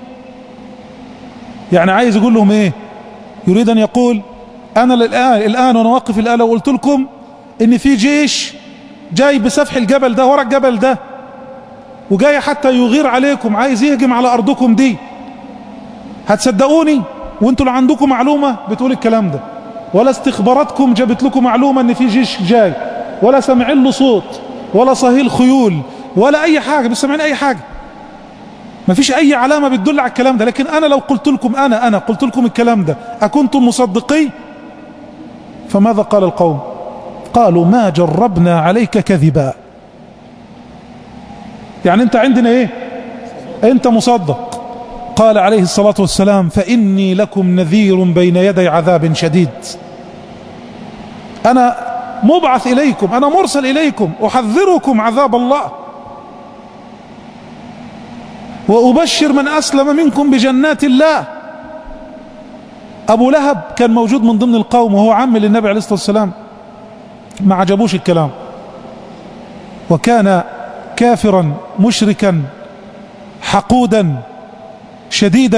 يعني عايز يقول لهم ايه؟ يريد ان يقول انا الان وانا واقف الآن لو قلت لكم ان في جيش جاي بسفح الجبل ده، ورا الجبل ده، وجاي حتى يغير عليكم، عايز يهجم على ارضكم دي، هتصدقوني؟ وانتوا اللي عندكم معلومة بتقول الكلام ده، ولا استخباراتكم جابت لكم معلومة ان في جيش جاي، ولا سامعين له صوت، ولا صهيل خيول، ولا اي حاجة، مش سامعين اي حاجة، ما فيش اي علامة بتدل على الكلام ده. لكن انا لو قلت لكم، انا قلت لكم الكلام ده، اكنتم مصدقي؟ فماذا قال القوم؟ قالوا: ما جربنا عليك كذبا. يعني انت عندنا ايه؟ انت مصدق. قال عليه الصلاة والسلام: فإني لكم نذير بين يدي عذاب شديد. انا مبعث اليكم، انا مرسل اليكم، احذركم عذاب الله، وأبشر من أسلم منكم بجنات الله. أبو لهب كان موجود من ضمن القوم وهو عم للنبي عليه الصلاة والسلام، ما عجبوش الكلام، وكان كافرا مشركا حقودا شديد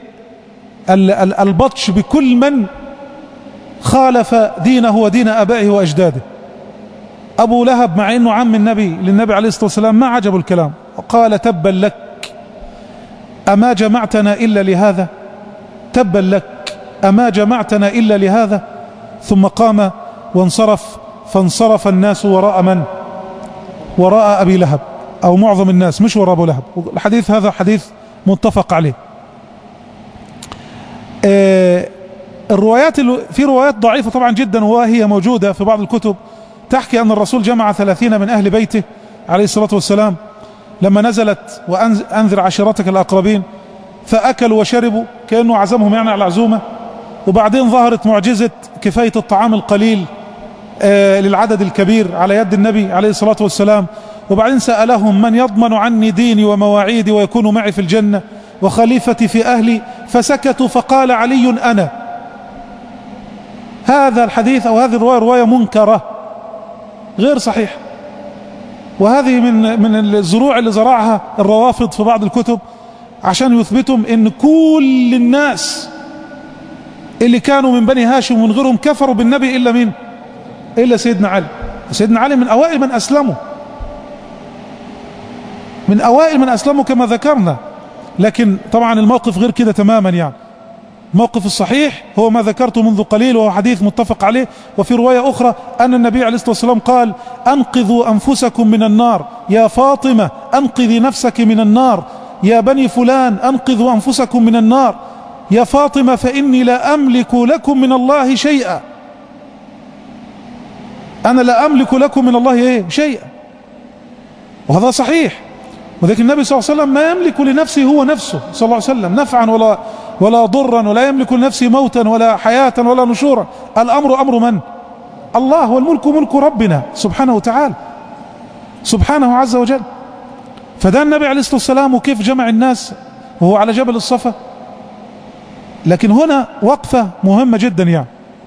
البطش بكل من خالف دينه ودين أبائه وأجداده. أبو لهب مع أنه عم للنبي عليه الصلاة والسلام ما عجبه الكلام، وقال: تبا لك، أما جمعتنا إلا لهذا؟ تبا لك، أما جمعتنا إلا لهذا؟ ثم قام وانصرف، فانصرف الناس وراء من؟ وراء أبي لهب، أو معظم الناس، مش وراء أبو لهب. الحديث هذا حديث متفق عليه. الروايات في روايات ضعيفة طبعا جدا، وهي موجودة في بعض الكتب، تحكي أن الرسول جمع 30 من أهل بيته عليه الصلاة والسلام لما نزلت وأنذر عشيرتك الأقربين، فأكلوا وشربوا كأنه عزمهم يعني على عزومة. وبعدين ظهرت معجزة كفاية الطعام القليل للعدد الكبير على يد النبي عليه الصلاة والسلام. وبعدين سألهم: من يضمن عني ديني ومواعيدي ويكون معي في الجنة وخليفتي في أهلي؟ فسكتوا، فقال علي: أنا. هذا الحديث أو هذه الرواية رواية منكرة غير صحيح، وهذه من الزروع اللي زرعها الروافض في بعض الكتب عشان يثبتهم ان كل الناس اللي كانوا من بني هاشم ومن غيرهم كفروا بالنبي الا مين؟ الا سيدنا علي. سيدنا علي من أوائل من أسلموا، من أوائل من أسلموا كما ذكرنا. لكن طبعا الموقف غير كده تماما يعني. الموقف الصحيح هو ما ذكرته منذ قليل، وهو حديث متفق عليه. وفي رواية أخرى أن النبي عليه الصلاة والسلام قال: أنقذوا أنفسكم من النار، يا فاطمة أنقذي نفسك من النار، يا بني فلان أنقذوا أنفسكم من النار، يا فاطمة فإني لا أملك لكم من الله شيئا. أنا لا أملك لكم من الله شيئا. وهذا صحيح. وذلك النبي صلى الله عليه وسلم ما يملك لنفسه هو نفسه صلى الله عليه وسلم نفعا ولا ضرا، ولا يملك لنفسه موتا ولا حياة ولا نشورا. الأمر أمر من؟ الله، والملك ملك ربنا سبحانه وتعالى، سبحانه عز وجل. فده النبي عليه الصلاة والسلام، وكيف جمع الناس وهو على جبل الصفا. لكن هنا وقفة مهمة جدا يعني،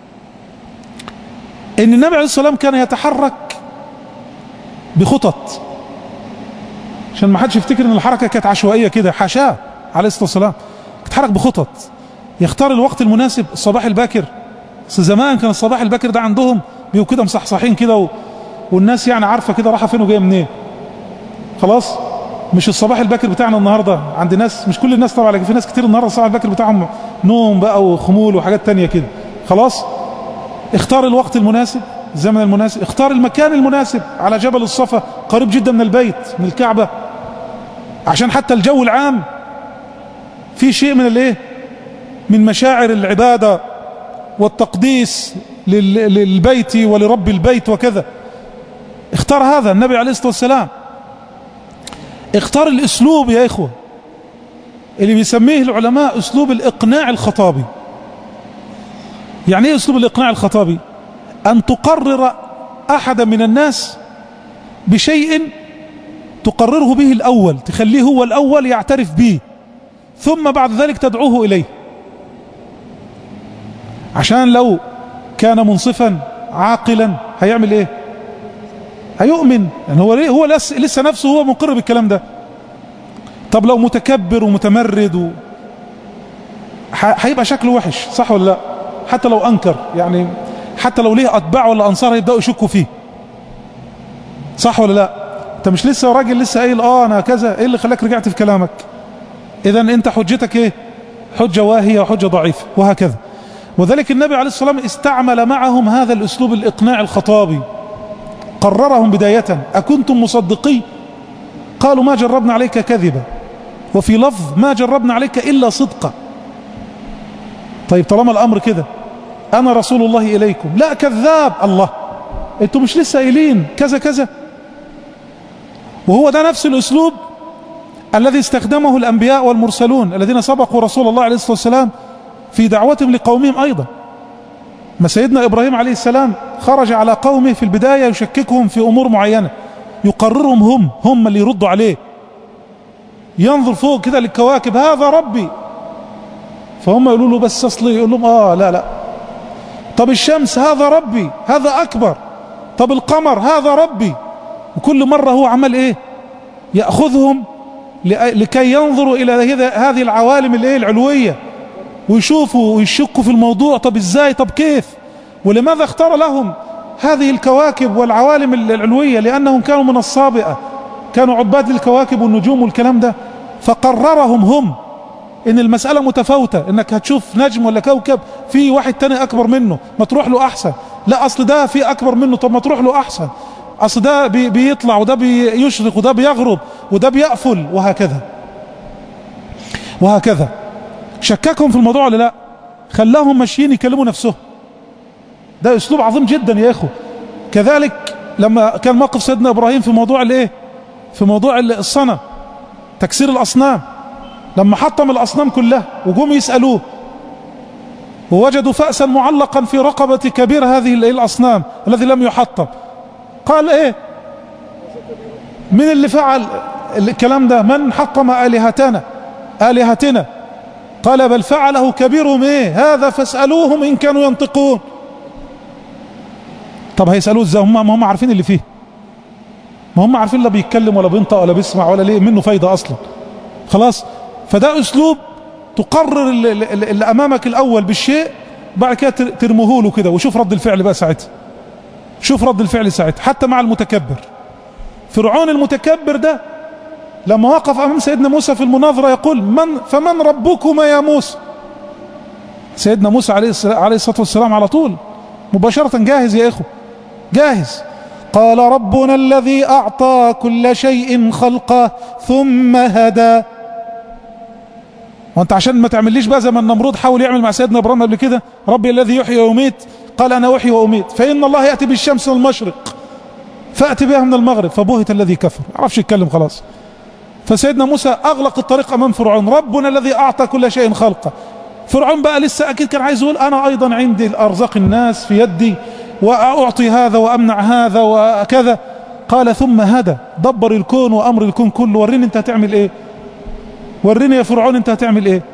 ان النبي عليه الصلاة والسلام كان يتحرك بخطط، عشان ما حدش يفتكر ان الحركة كانت عشوائية كده، حاشاه عليه الصلاة والسلام. يتحرك بخطط، يختار الوقت المناسب، الصباح الباكر. زمان كان الصباح الباكر ده عندهم بيبقوا كده مصحصحين كده، والناس يعني عارفة كده راحة فين وجاية منين. خلاص، مش الصباح الباكر بتاعنا النهاردة عند ناس، مش كل الناس طبعا، لكن في ناس كتير النهاردة الصباح الباكر بتاعهم نوم بقى وخمول وحاجات تانية كده. خلاص، اختار الوقت المناسب، الزمن المناسب، اختار المكان المناسب على جبل الصفا، قريب جدا من البيت، من الكعبة، عشان حتى الجو العام في شيء من من مشاعر العبادة والتقديس للبيت ولرب البيت وكذا. اختار هذا النبي عليه الصلاة والسلام. اختار الاسلوب يا اخوة اللي بيسميه العلماء اسلوب الاقناع الخطابي. يعني ايه اسلوب الاقناع الخطابي؟ ان تقرر احدا من الناس بشيء تقرره به الاول، تخليه هو الاول يعترف به، ثم بعد ذلك تدعوه اليه، عشان لو كان منصفا عاقلا هيعمل ايه؟ هيؤمن. يعني هو لسه نفسه هو مقر بالكلام ده. طب لو متكبر ومتمرد هيبقى شكله وحش، صح ولا لا؟ حتى لو انكر، يعني حتى لو ليه اتباع ولا انصار يبداوا يشكوا فيه، صح ولا لا؟ انت مش لسه راجل لسه قايل انا كذا، ايه اللي خلاك رجعت في كلامك؟ اذا انت حجتك ايه؟ حجة واهية وحجة ضعيفة، وهكذا. وذلك النبي عليه الصلاة والسلام استعمل معهم هذا الاسلوب الاقناع الخطابي. قررهم بداية: أكنتم مصدقي؟ قالوا ما جربنا عليك كذبا، وفي لفظ ما جربنا عليك إلا صدقا. طيب طالما الأمر كده، أنا رسول الله إليكم. لا كذاب، الله أنتم مش لسه قايلين كذا كذا؟ وهو ده نفس الأسلوب الذي استخدمه الأنبياء والمرسلون الذين سبقوا رسول الله عليه الصلاة والسلام في دعوتهم لقومهم أيضا. ما سيدنا إبراهيم عليه السلام خرج على قومه في البداية يشككهم في أمور معينة، يقررهم هم اللي يردوا عليه. ينظر فوق كده للكواكب: هذا ربي. فهم يقولوا له بس أصلي، يقول لهم لا. طب الشمس: هذا ربي، هذا أكبر. طب القمر: هذا ربي. وكل مرة هو عمل إيه؟ يأخذهم لكي ينظروا إلى هذه العوالم العلوية، ويشوفوا ويشكوا في الموضوع. طب ازاي؟ طب كيف؟ ولماذا اختار لهم هذه الكواكب والعوالم العلوية؟ لأنهم كانوا من الصابئة، كانوا عباد للكواكب والنجوم والكلام ده. فقررهم هم ان المسألة متفاوتة، انك هتشوف نجم ولا كوكب في واحد تاني اكبر منه، ما تروح له احسن. لا، اصل ده في اكبر منه، طب ما تروح له احسن. اصل ده بيطلع، وده بيشرق، وده بيغرب، وده بيقفل، وهكذا. شككهم في الموضوع ولا لا؟ خلاهم ماشيين يكلموا نفسهم. ده اسلوب عظيم جدا يا اخو. كذلك لما كان موقف سيدنا ابراهيم في موضوع في موضوع الصنم، تكسير الاصنام، لما حطم الاصنام كلها وجم يسالوه ووجدوا فأسا معلقا في رقبة كبير هذه الاصنام الذي لم يحطم، قال ايه؟ من اللي فعل الكلام ده؟ من حطم آلهتنا؟ قال بل فعله كبيرهم هذا فاسألوهم إن كانوا ينطقون. طب هيسألوه ازاي؟ هم عارفين اللي فيه، ما هم عارفين لا بيتكلم ولا بينطق ولا بيسمع ولا ليه منه فايدة أصلا. خلاص، فده أسلوب تقرر اللي أمامك الأول بالشيء، بعد كده ترموه له كده وشوف رد الفعل بقى ساعتها. شوف رد الفعل ساعتها حتى مع المتكبر. فرعون المتكبر ده لما وقف امام سيدنا موسى في المناظرة يقول فمن ربكما يا موسى؟ سيدنا موسى عليه الصلاة والسلام على طول مباشرة جاهز يا اخو، جاهز. قال ربنا الذي اعطى كل شيء خلقه ثم هدى. وانت عشان ما تعمليش بقى زي ما النمرود حاول يعمل مع سيدنا ابراهيم قبل كده، ربي الذي يحيي ويميت، قال انا احيي واميت، فان الله ياتي بالشمس من المشرق فاتي بها من المغرب، فبهت الذي كفر، ما عرفش يتكلم خلاص. فسيدنا موسى اغلق الطريق امام فرعون، ربنا الذي اعطى كل شيء خلقه. فرعون بقى لسه اكيد كان عايز يقول انا ايضا عندي الارزاق الناس في يدي واعطي هذا وامنع هذا وكذا. قال ثم هدى، دبر الكون وامر الكون كله، وريني انت هتعمل ايه، وريني يا فرعون انت هتعمل ايه.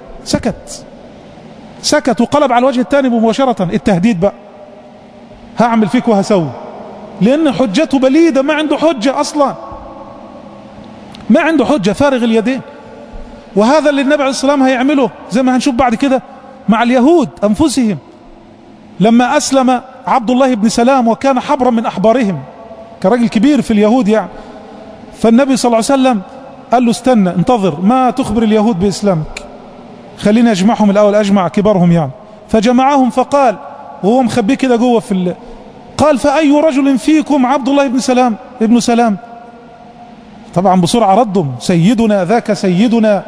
سكت وقلب على الوجه الثاني مباشرة، التهديد بقى، هعمل فيك وهسوي، لان حجته بليدة، ما عنده حجة اصلا، ما عنده حجة، فارغ اليدين. وهذا اللي النبي عليه الصلاة والسلام هيعمله زي ما هنشوف بعد كده مع اليهود انفسهم. لما اسلم عبد الله بن سلام وكان حبرا من احبارهم، كراجل كبير في اليهود يعني، فالنبي صلى الله عليه وسلم قال له استنى انتظر، ما تخبر اليهود باسلامك، خليني اجمعهم الاول، اجمع كبارهم يعني. فجمعهم فقال وهو مخبيه كده جوه قال فاي رجل فيكم عبد الله بن سلام ابن سلام؟ طبعا بسرعة ردهم، سيدنا ذاك سيدنا،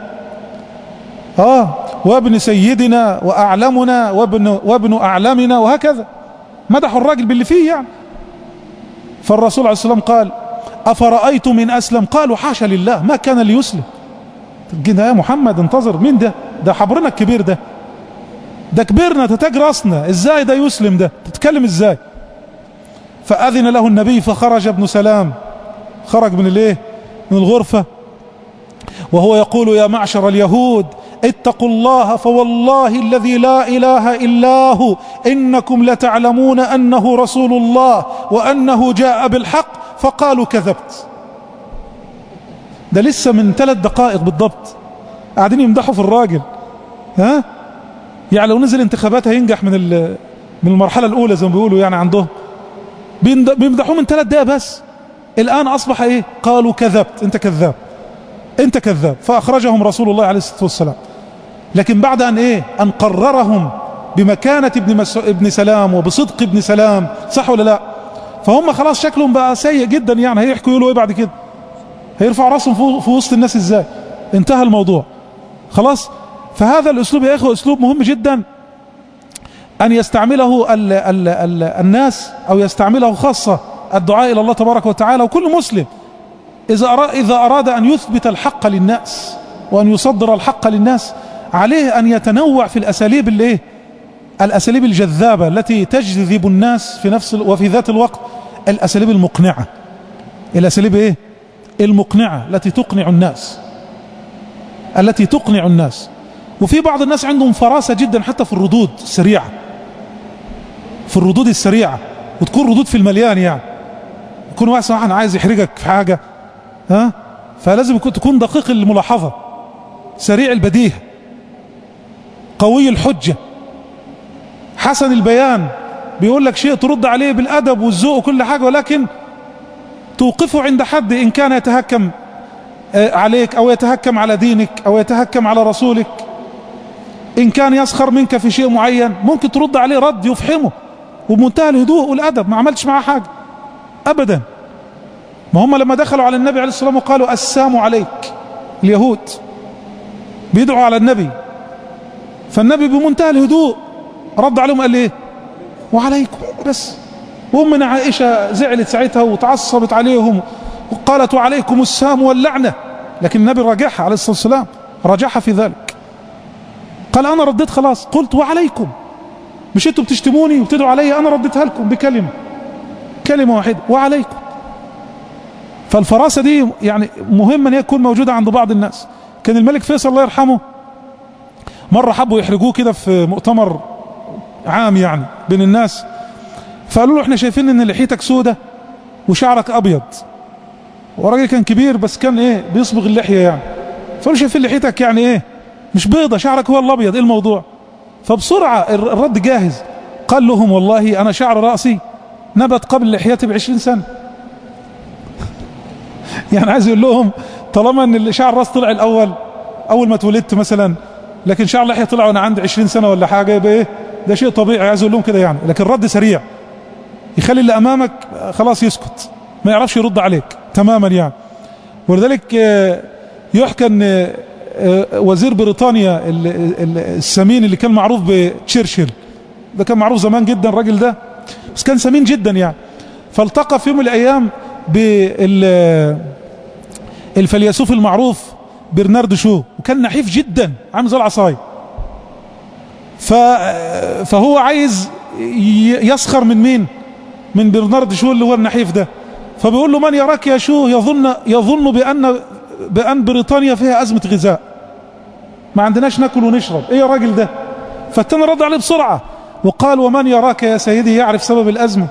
وابن سيدنا واعلمنا وابن اعلمنا، وهكذا مدحوا الراجل باللي فيه يعني. فالرسول عليه الصلاة والسلام قال افرأيتم من اسلم؟ قالوا حاشا لله ما كان ليسلم. كده يا محمد انتظر، مين ده حبرنا الكبير ده كبيرنا، ده تاج راسنا، ازاي ده يسلم؟ ده تتكلم ازاي؟ فأذن له النبي فخرج ابن سلام، خرج من الغرفة وهو يقول يا معشر اليهود اتقوا الله فوالله الذي لا اله الا هو انكم لتعلمون انه رسول الله وانه جاء بالحق. فقالوا كذبت. ده لسه من 3 دقائق بالضبط قاعدين يمدحوا في الراجل. يعني لو نزل انتخابات هينجح من المرحلة الاولى زي ما بيقولوا يعني، عندهم بيمدحوه من 3 دقائق بس. الان اصبح ايه؟ قالوا كذبت، انت كذاب، انت كذاب. فاخرجهم رسول الله عليه الصلاة والسلام. لكن بعد ان قررهم بمكانة ابن سلام وبصدق ابن سلام، صح ولا لا؟ فهم خلاص شكلهم بقى سيء جدا يعني، هيحكوا يقولوا ايه بعد كده؟ هيرفعوا راسهم في وسط الناس ازاي؟ انتهى الموضوع خلاص. فهذا الاسلوب يا اخوة اسلوب مهم جدا ان يستعمله الناس، او يستعمله خاصة الدعاء الى الله تبارك وتعالى. وكل مسلم اذا اراد ان يثبت الحق للناس وان يصدر الحق للناس، عليه ان يتنوع في الاساليب الاساليب الجذابة التي تجذب الناس في وفي ذات الوقت الاساليب المقنعة. الاساليب المقنعة التي تقنع الناس. وفي بعض الناس عندهم فراسة جدا حتى في الردود السريعة، وتكون ردود في المليان يعني. يكون واحد صراحة عايز يحرجك في حاجة، فلازم تكون دقيق الملاحظة، سريع البديهة، قوي الحجة، حسن البيان. بيقول لك شيء ترد عليه بالأدب والذوق وكل حاجة، ولكن توقفه عند حد إن كان يتهكم عليك أو يتهكم على دينك أو يتهكم على رسولك، إن كان يسخر منك في شيء معين، ممكن ترد عليه رد يفحمه وبمنتهى الهدوء والأدب، ما عملتش معاه حاجة أبدا. ما هم لما دخلوا على النبي عليه الصلاة والسلام وقالوا السلام عليك، اليهود بيدعوا على النبي، فالنبي بمنتهى الهدوء رد عليهم قال ايه؟ وعليكم بس. وأمنا عائشة زعلت ساعتها وتعصبت عليهم وقالت وعليكم السام واللعنة، لكن النبي راجعها عليه الصلاة والسلام، راجعها في ذلك، قال أنا رديت خلاص، قلت وعليكم، مش انتوا بتشتموني وبتدعوا علي، أنا رديتها لكم كلمة واحدة، وعليكم. فالفراسة دي يعني مهم أن يكون موجودة عند بعض الناس. كان الملك فيصل الله يرحمه مرة حبوا يحرجوه كده في مؤتمر عام يعني بين الناس، فقالوا له احنا شايفين ان لحيتك سودة وشعرك ابيض. وراجل كان كبير بس كان بيصبغ اللحية يعني، فقالوا شايفين لحيتك يعني مش بيضة، شعرك هو الابيض، الموضوع؟ فبسرعة الرد جاهز، قال لهم والله انا شعر رأسي نبت قبل لحيتي ب20 سنة. يعني عايز يقول لهم طالما ان شعر الراس طلع اول ما اتولدت مثلا، لكن شعر اللحية طلع وانا عندي 20 سنة ولا حاجة، يبقى ايه ده شيء طبيعي. عايز يقول لهم كده يعني، لكن الرد سريع يخلي اللي امامك خلاص يسكت، ما يعرفش يرد عليك تماما يعني. ولذلك يحكى ان وزير بريطانيا السمين اللي كان معروف بتشرشل، ده كان معروف زمان جدا الراجل ده، بس كان سمين جدا يعني. فالتقى في يوم من الايام بالفيلسوف المعروف برنارد شو، وكان نحيف جدا عامل زي العصايه. فهو عايز يسخر من مين؟ من برنارد شو اللي هو النحيف ده. فبيقول له من يراك يا شو يظن بأن بريطانيا فيها أزمة غذاء، ما عندناش ناكل ونشرب، ايه يا راجل ده؟ فالتاني رد عليه بسرعة وقال ومن يراك يا سيدي يعرف سبب الأزمة؟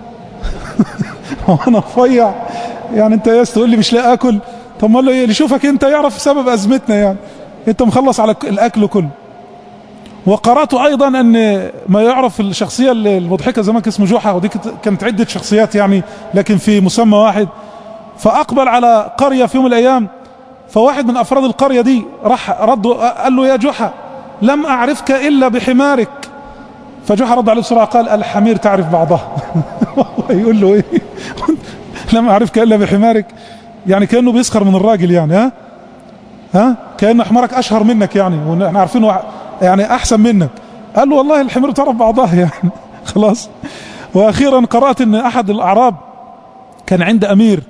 وانا رفيع يعني، انت يا تقول لي مش لاقي اكل؟ طب ما له ايه اللي يشوفك انت يعرف سبب ازمتنا يعني، انت مخلص على الاكل كله. وقرأت ايضا ان ما يعرف الشخصية المضحكة زمان اسمه جحا، ودي كانت عدة شخصيات يعني لكن في مسمى واحد. فاقبل على قرية في يوم من الايام، فواحد من افراد القرية دي راح رد قال له يا جحا لم اعرفك الا بحمارك. فجحا رد عليه بسرعة قال الحمير تعرف بعضها. يقول له ايه؟ لم اعرفك الا بحمارك، يعني كأنه بيسخر من الراجل يعني. ها كأن حمارك اشهر منك يعني، ونحن عارفينه يعني احسن منك. قال له والله الحمير تعرف بعضها يعني. خلاص. واخيرا قرأت ان احد الاعراب كان عند امير،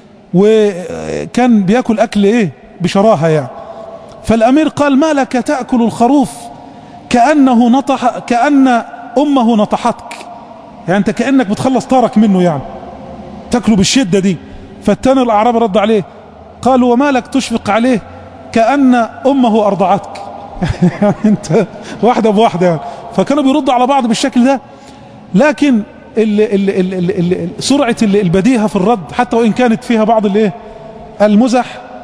وكان بياكل اكل ايه بشراهة يعني. فالامير قال ما لك تأكل الخروف كأن امه نطحتك، يعني انت كأنك بتخلص طارك منه يعني، تاكله بالشدة دي. فالتاني الاعرابي رد عليه قال وما لك تشفق عليه كأن امه ارضعتك. يعني انت واحدة بواحدة يعني. فكانوا بيردوا على بعض بالشكل ده. لكن سرعة البديهة في الرد حتى وإن كانت فيها بعض المزح،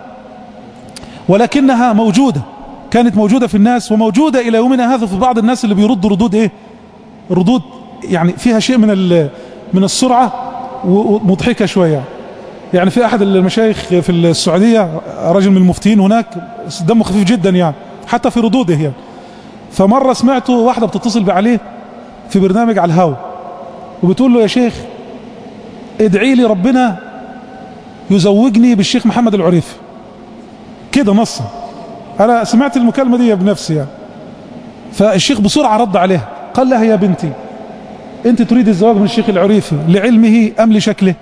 ولكنها موجودة، كانت موجودة في الناس وموجودة إلى يومنا هذا في بعض الناس اللي بيردوا ردود يعني فيها شيء من السرعة ومضحكة شوية. يعني في أحد المشايخ في السعودية رجل من المفتين هناك دمه خفيف جدا يعني حتى في ردوده يعني. فمرة سمعته واحدة بتتصل عليه في برنامج على الهوا، وبتقول له يا شيخ ادعي لي ربنا يزوجني بالشيخ محمد العريفي، كده نصا. انا سمعت المكالمة دي بنفسي يعني. فالشيخ بسرعة رد عليها قال لها يا بنتي انت تريد الزواج من الشيخ العريفي لعلمه ام لشكله؟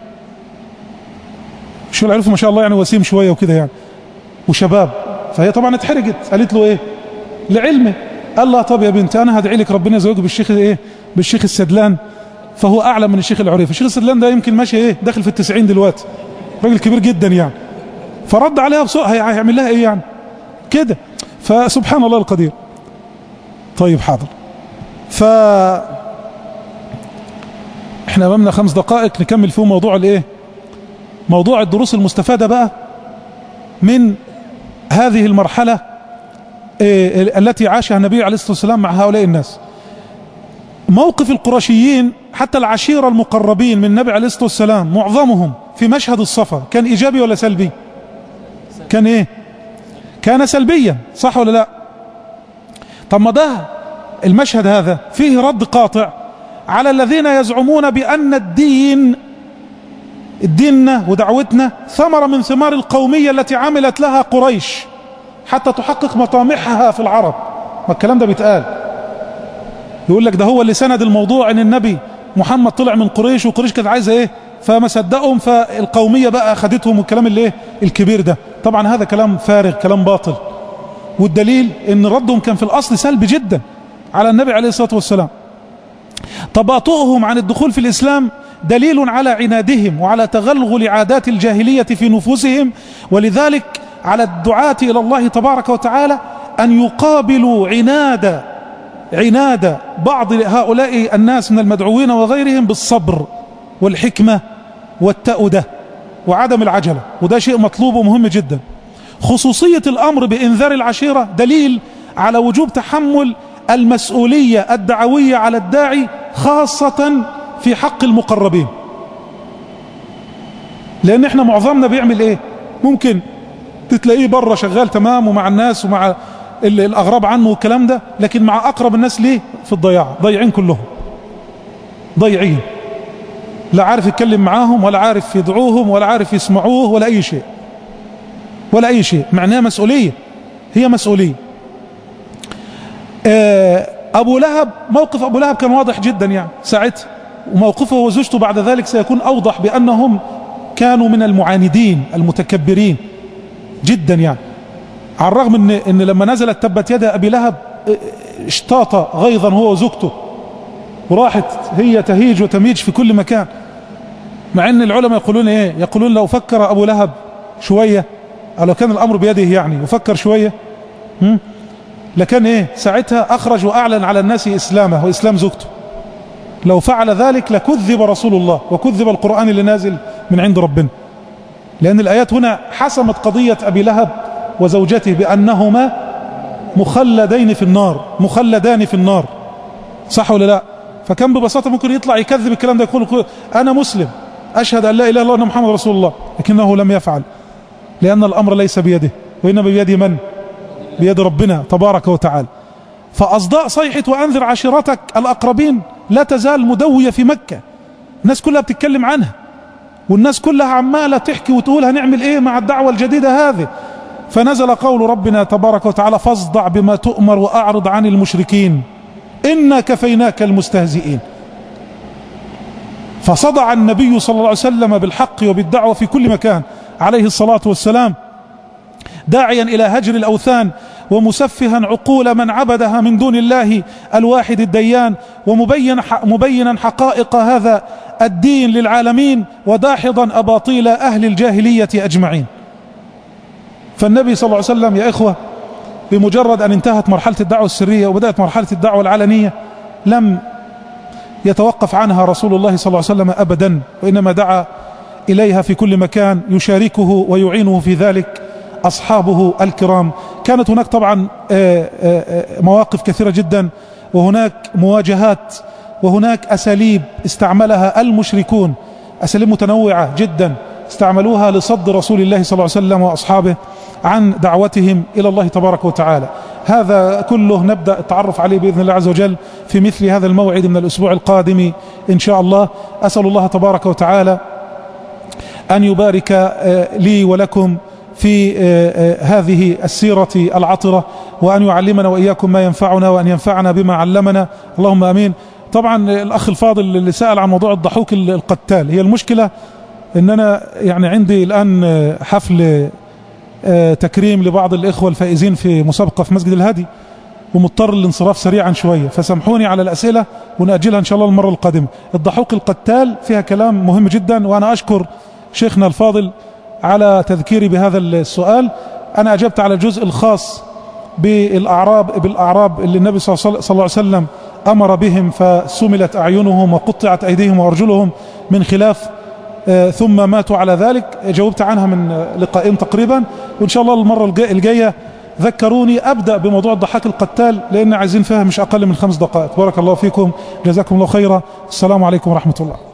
الشيخ العريفي ما شاء الله يعني وسيم شوية وكده يعني وشباب. فهي طبعا اتحرجت، قالت له ايه لعلمه. قال لها طب يا بنتي انا هدعي لك ربنا يزوجك بالشيخ السدلان، فهو اعلم من الشيخ العريفي. الشيخ السدلان ده يمكن ماشي داخل في 90 دلوقتي، راجل كبير جدا يعني. فرد عليها بسرعة، هيعمل لها ايه يعني كده؟ فسبحان الله القدير. طيب حاضر. احنا امامنا 5 دقائق نكمل فيه موضوع الدروس المستفادة بقى من هذه المرحلة التي عاشها النبي عليه الصلاة والسلام مع هؤلاء الناس. موقف القرشيين حتى العشيرة المقربين من النبي عليه الصلاة والسلام معظمهم في مشهد الصفا كان إيجابي ولا سلبي؟ كان ايه؟ كان سلبيا، صح ولا لا؟ طب ما ده المشهد هذا فيه رد قاطع على الذين يزعمون بأن ديننا ودعوتنا ثمرة من ثمار القومية التي عملت لها قريش حتى تحقق مطامحها في العرب. ما الكلام ده بيتقال، يقول لك ده هو اللي سند الموضوع ان النبي محمد طلع من قريش، وقريش كانت عايزة ايه فما صدقهم، فالقومية بقى اخدتهم، والكلام الكبير ده. طبعا هذا كلام فارغ، كلام باطل. والدليل ان ردهم كان في الاصل سلبي جدا على النبي عليه الصلاة والسلام. تباطؤهم عن الدخول في الاسلام دليل على عنادهم وعلى تغلغل عادات الجاهلية في نفوسهم. ولذلك على الدعاة الى الله تبارك وتعالى ان يقابلوا عناد بعض هؤلاء الناس من المدعوين وغيرهم بالصبر والحكمة والتأودة وعدم العجلة، وده شيء مطلوب ومهم جدا. خصوصية الأمر بإنذار العشيرة دليل على وجوب تحمل المسؤولية الدعوية على الداعي، خاصة في حق المقربين، لان احنا معظمنا بيعمل ايه؟ ممكن تلاقيه بره شغال تمام ومع الناس ومع الاغراب عنه والكلام ده، لكن مع اقرب الناس ليه في الضياع، ضيعين كلهم، ضيعين، لا عارف يتكلم معاهم ولا عارف يدعوهم ولا عارف يسمعوه ولا اي شيء ولا اي شيء، معناها مسؤولية، هي مسؤولية. ابو لهب، موقف ابو لهب كان واضح جدا يعني ساعتها، وموقفه وزوجته بعد ذلك سيكون اوضح، بانهم كانوا من المعاندين المتكبرين جدا يعني، على الرغم ان لما نزلت تبت يد ابي لهب اشتاط غيظا هو وزوجته، وراحت هي تهيج وتميج في كل مكان، مع ان العلماء يقولون ايه؟ يقولون لو فكر ابو لهب شوية، او لو كان الامر بيده يعني وفكر شوية لكان ايه ساعتها؟ اخرج واعلن على الناس اسلامه واسلام زوجته. لو فعل ذلك لكذب رسول الله وكذب القرآن اللي نازل من عند ربنا، لان الايات هنا حسمت قضية ابي لهب وزوجته بانهما مخلدين في النار، مخلدان في النار، صح ولا لا؟ فكان ببساطة ممكن يطلع يكذب الكلام ده، يقول انا مسلم اشهد ان لا اله الا الله وان محمد رسول الله، لكنه لم يفعل، لان الامر ليس بيده، وانما بيد من؟ بيد ربنا تبارك وتعالى. فاصداء صيحة وانذر عشيرتك الاقربين لا تزال مدوية في مكة، الناس كلها بتتكلم عنها، والناس كلها عمالة تحكي وتقول هنعمل ايه مع الدعوة الجديدة هذه. فنزل قول ربنا تبارك وتعالى فاصدع بما تؤمر واعرض عن المشركين إنا كفيناك المستهزئين. فصدع النبي صلى الله عليه وسلم بالحق وبالدعوة في كل مكان عليه الصلاة والسلام، داعيا إلى هجر الأوثان ومسفها عقول من عبدها من دون الله الواحد الديان، ومبينا حقائق هذا الدين للعالمين، وداحضا أباطيل أهل الجاهلية أجمعين. فالنبي صلى الله عليه وسلم يا إخوة بمجرد أن انتهت مرحلة الدعوة السرية وبدأت مرحلة الدعوة العلنية لم يتوقف عنها رسول الله صلى الله عليه وسلم أبدا، وإنما دعا إليها في كل مكان، يشاركه ويعينه في ذلك أصحابه الكرام. كانت هناك طبعا مواقف كثيرة جدا، وهناك مواجهات، وهناك أساليب استعملها المشركون، أساليب متنوعة جدا استعملوها لصد رسول الله صلى الله عليه وسلم وأصحابه عن دعوتهم إلى الله تبارك وتعالى. هذا كله نبدأ التعرف عليه بإذن الله عز وجل في مثل هذا الموعد من الأسبوع القادم إن شاء الله. أسأل الله تبارك وتعالى أن يبارك لي ولكم في هذه السيرة العطرة، وأن يعلمنا وإياكم ما ينفعنا، وأن ينفعنا بما علمنا، اللهم آمين. طبعا الأخ الفاضل اللي سأل عن موضوع الضحوك القتال، هي المشكلة إن أنا يعني عندي الآن حفل تكريم لبعض الإخوة الفائزين في مسابقة في مسجد الهادي، ومضطر للانصراف سريعا شوية، فسامحوني على الأسئلة ونأجلها إن شاء الله المرة القادمة. الضحوك القتال فيها كلام مهم جدا، وأنا أشكر شيخنا الفاضل على تذكيري بهذا السؤال. أنا أجبت على الجزء الخاص بالأعراب اللي النبي صلى الله عليه وسلم أمر بهم فسملت أعينهم وقطعت أيديهم وأرجلهم من خلاف ثم ماتوا على ذلك. جاوبت عنها من لقاءين تقريبا، وإن شاء الله المرة الجاية ذكروني أبدأ بموضوع الضحاك القتال، لأن عايزين فيها مش أقل من 5 دقائق. بارك الله فيكم، جزاكم الله خيرا، السلام عليكم ورحمة الله.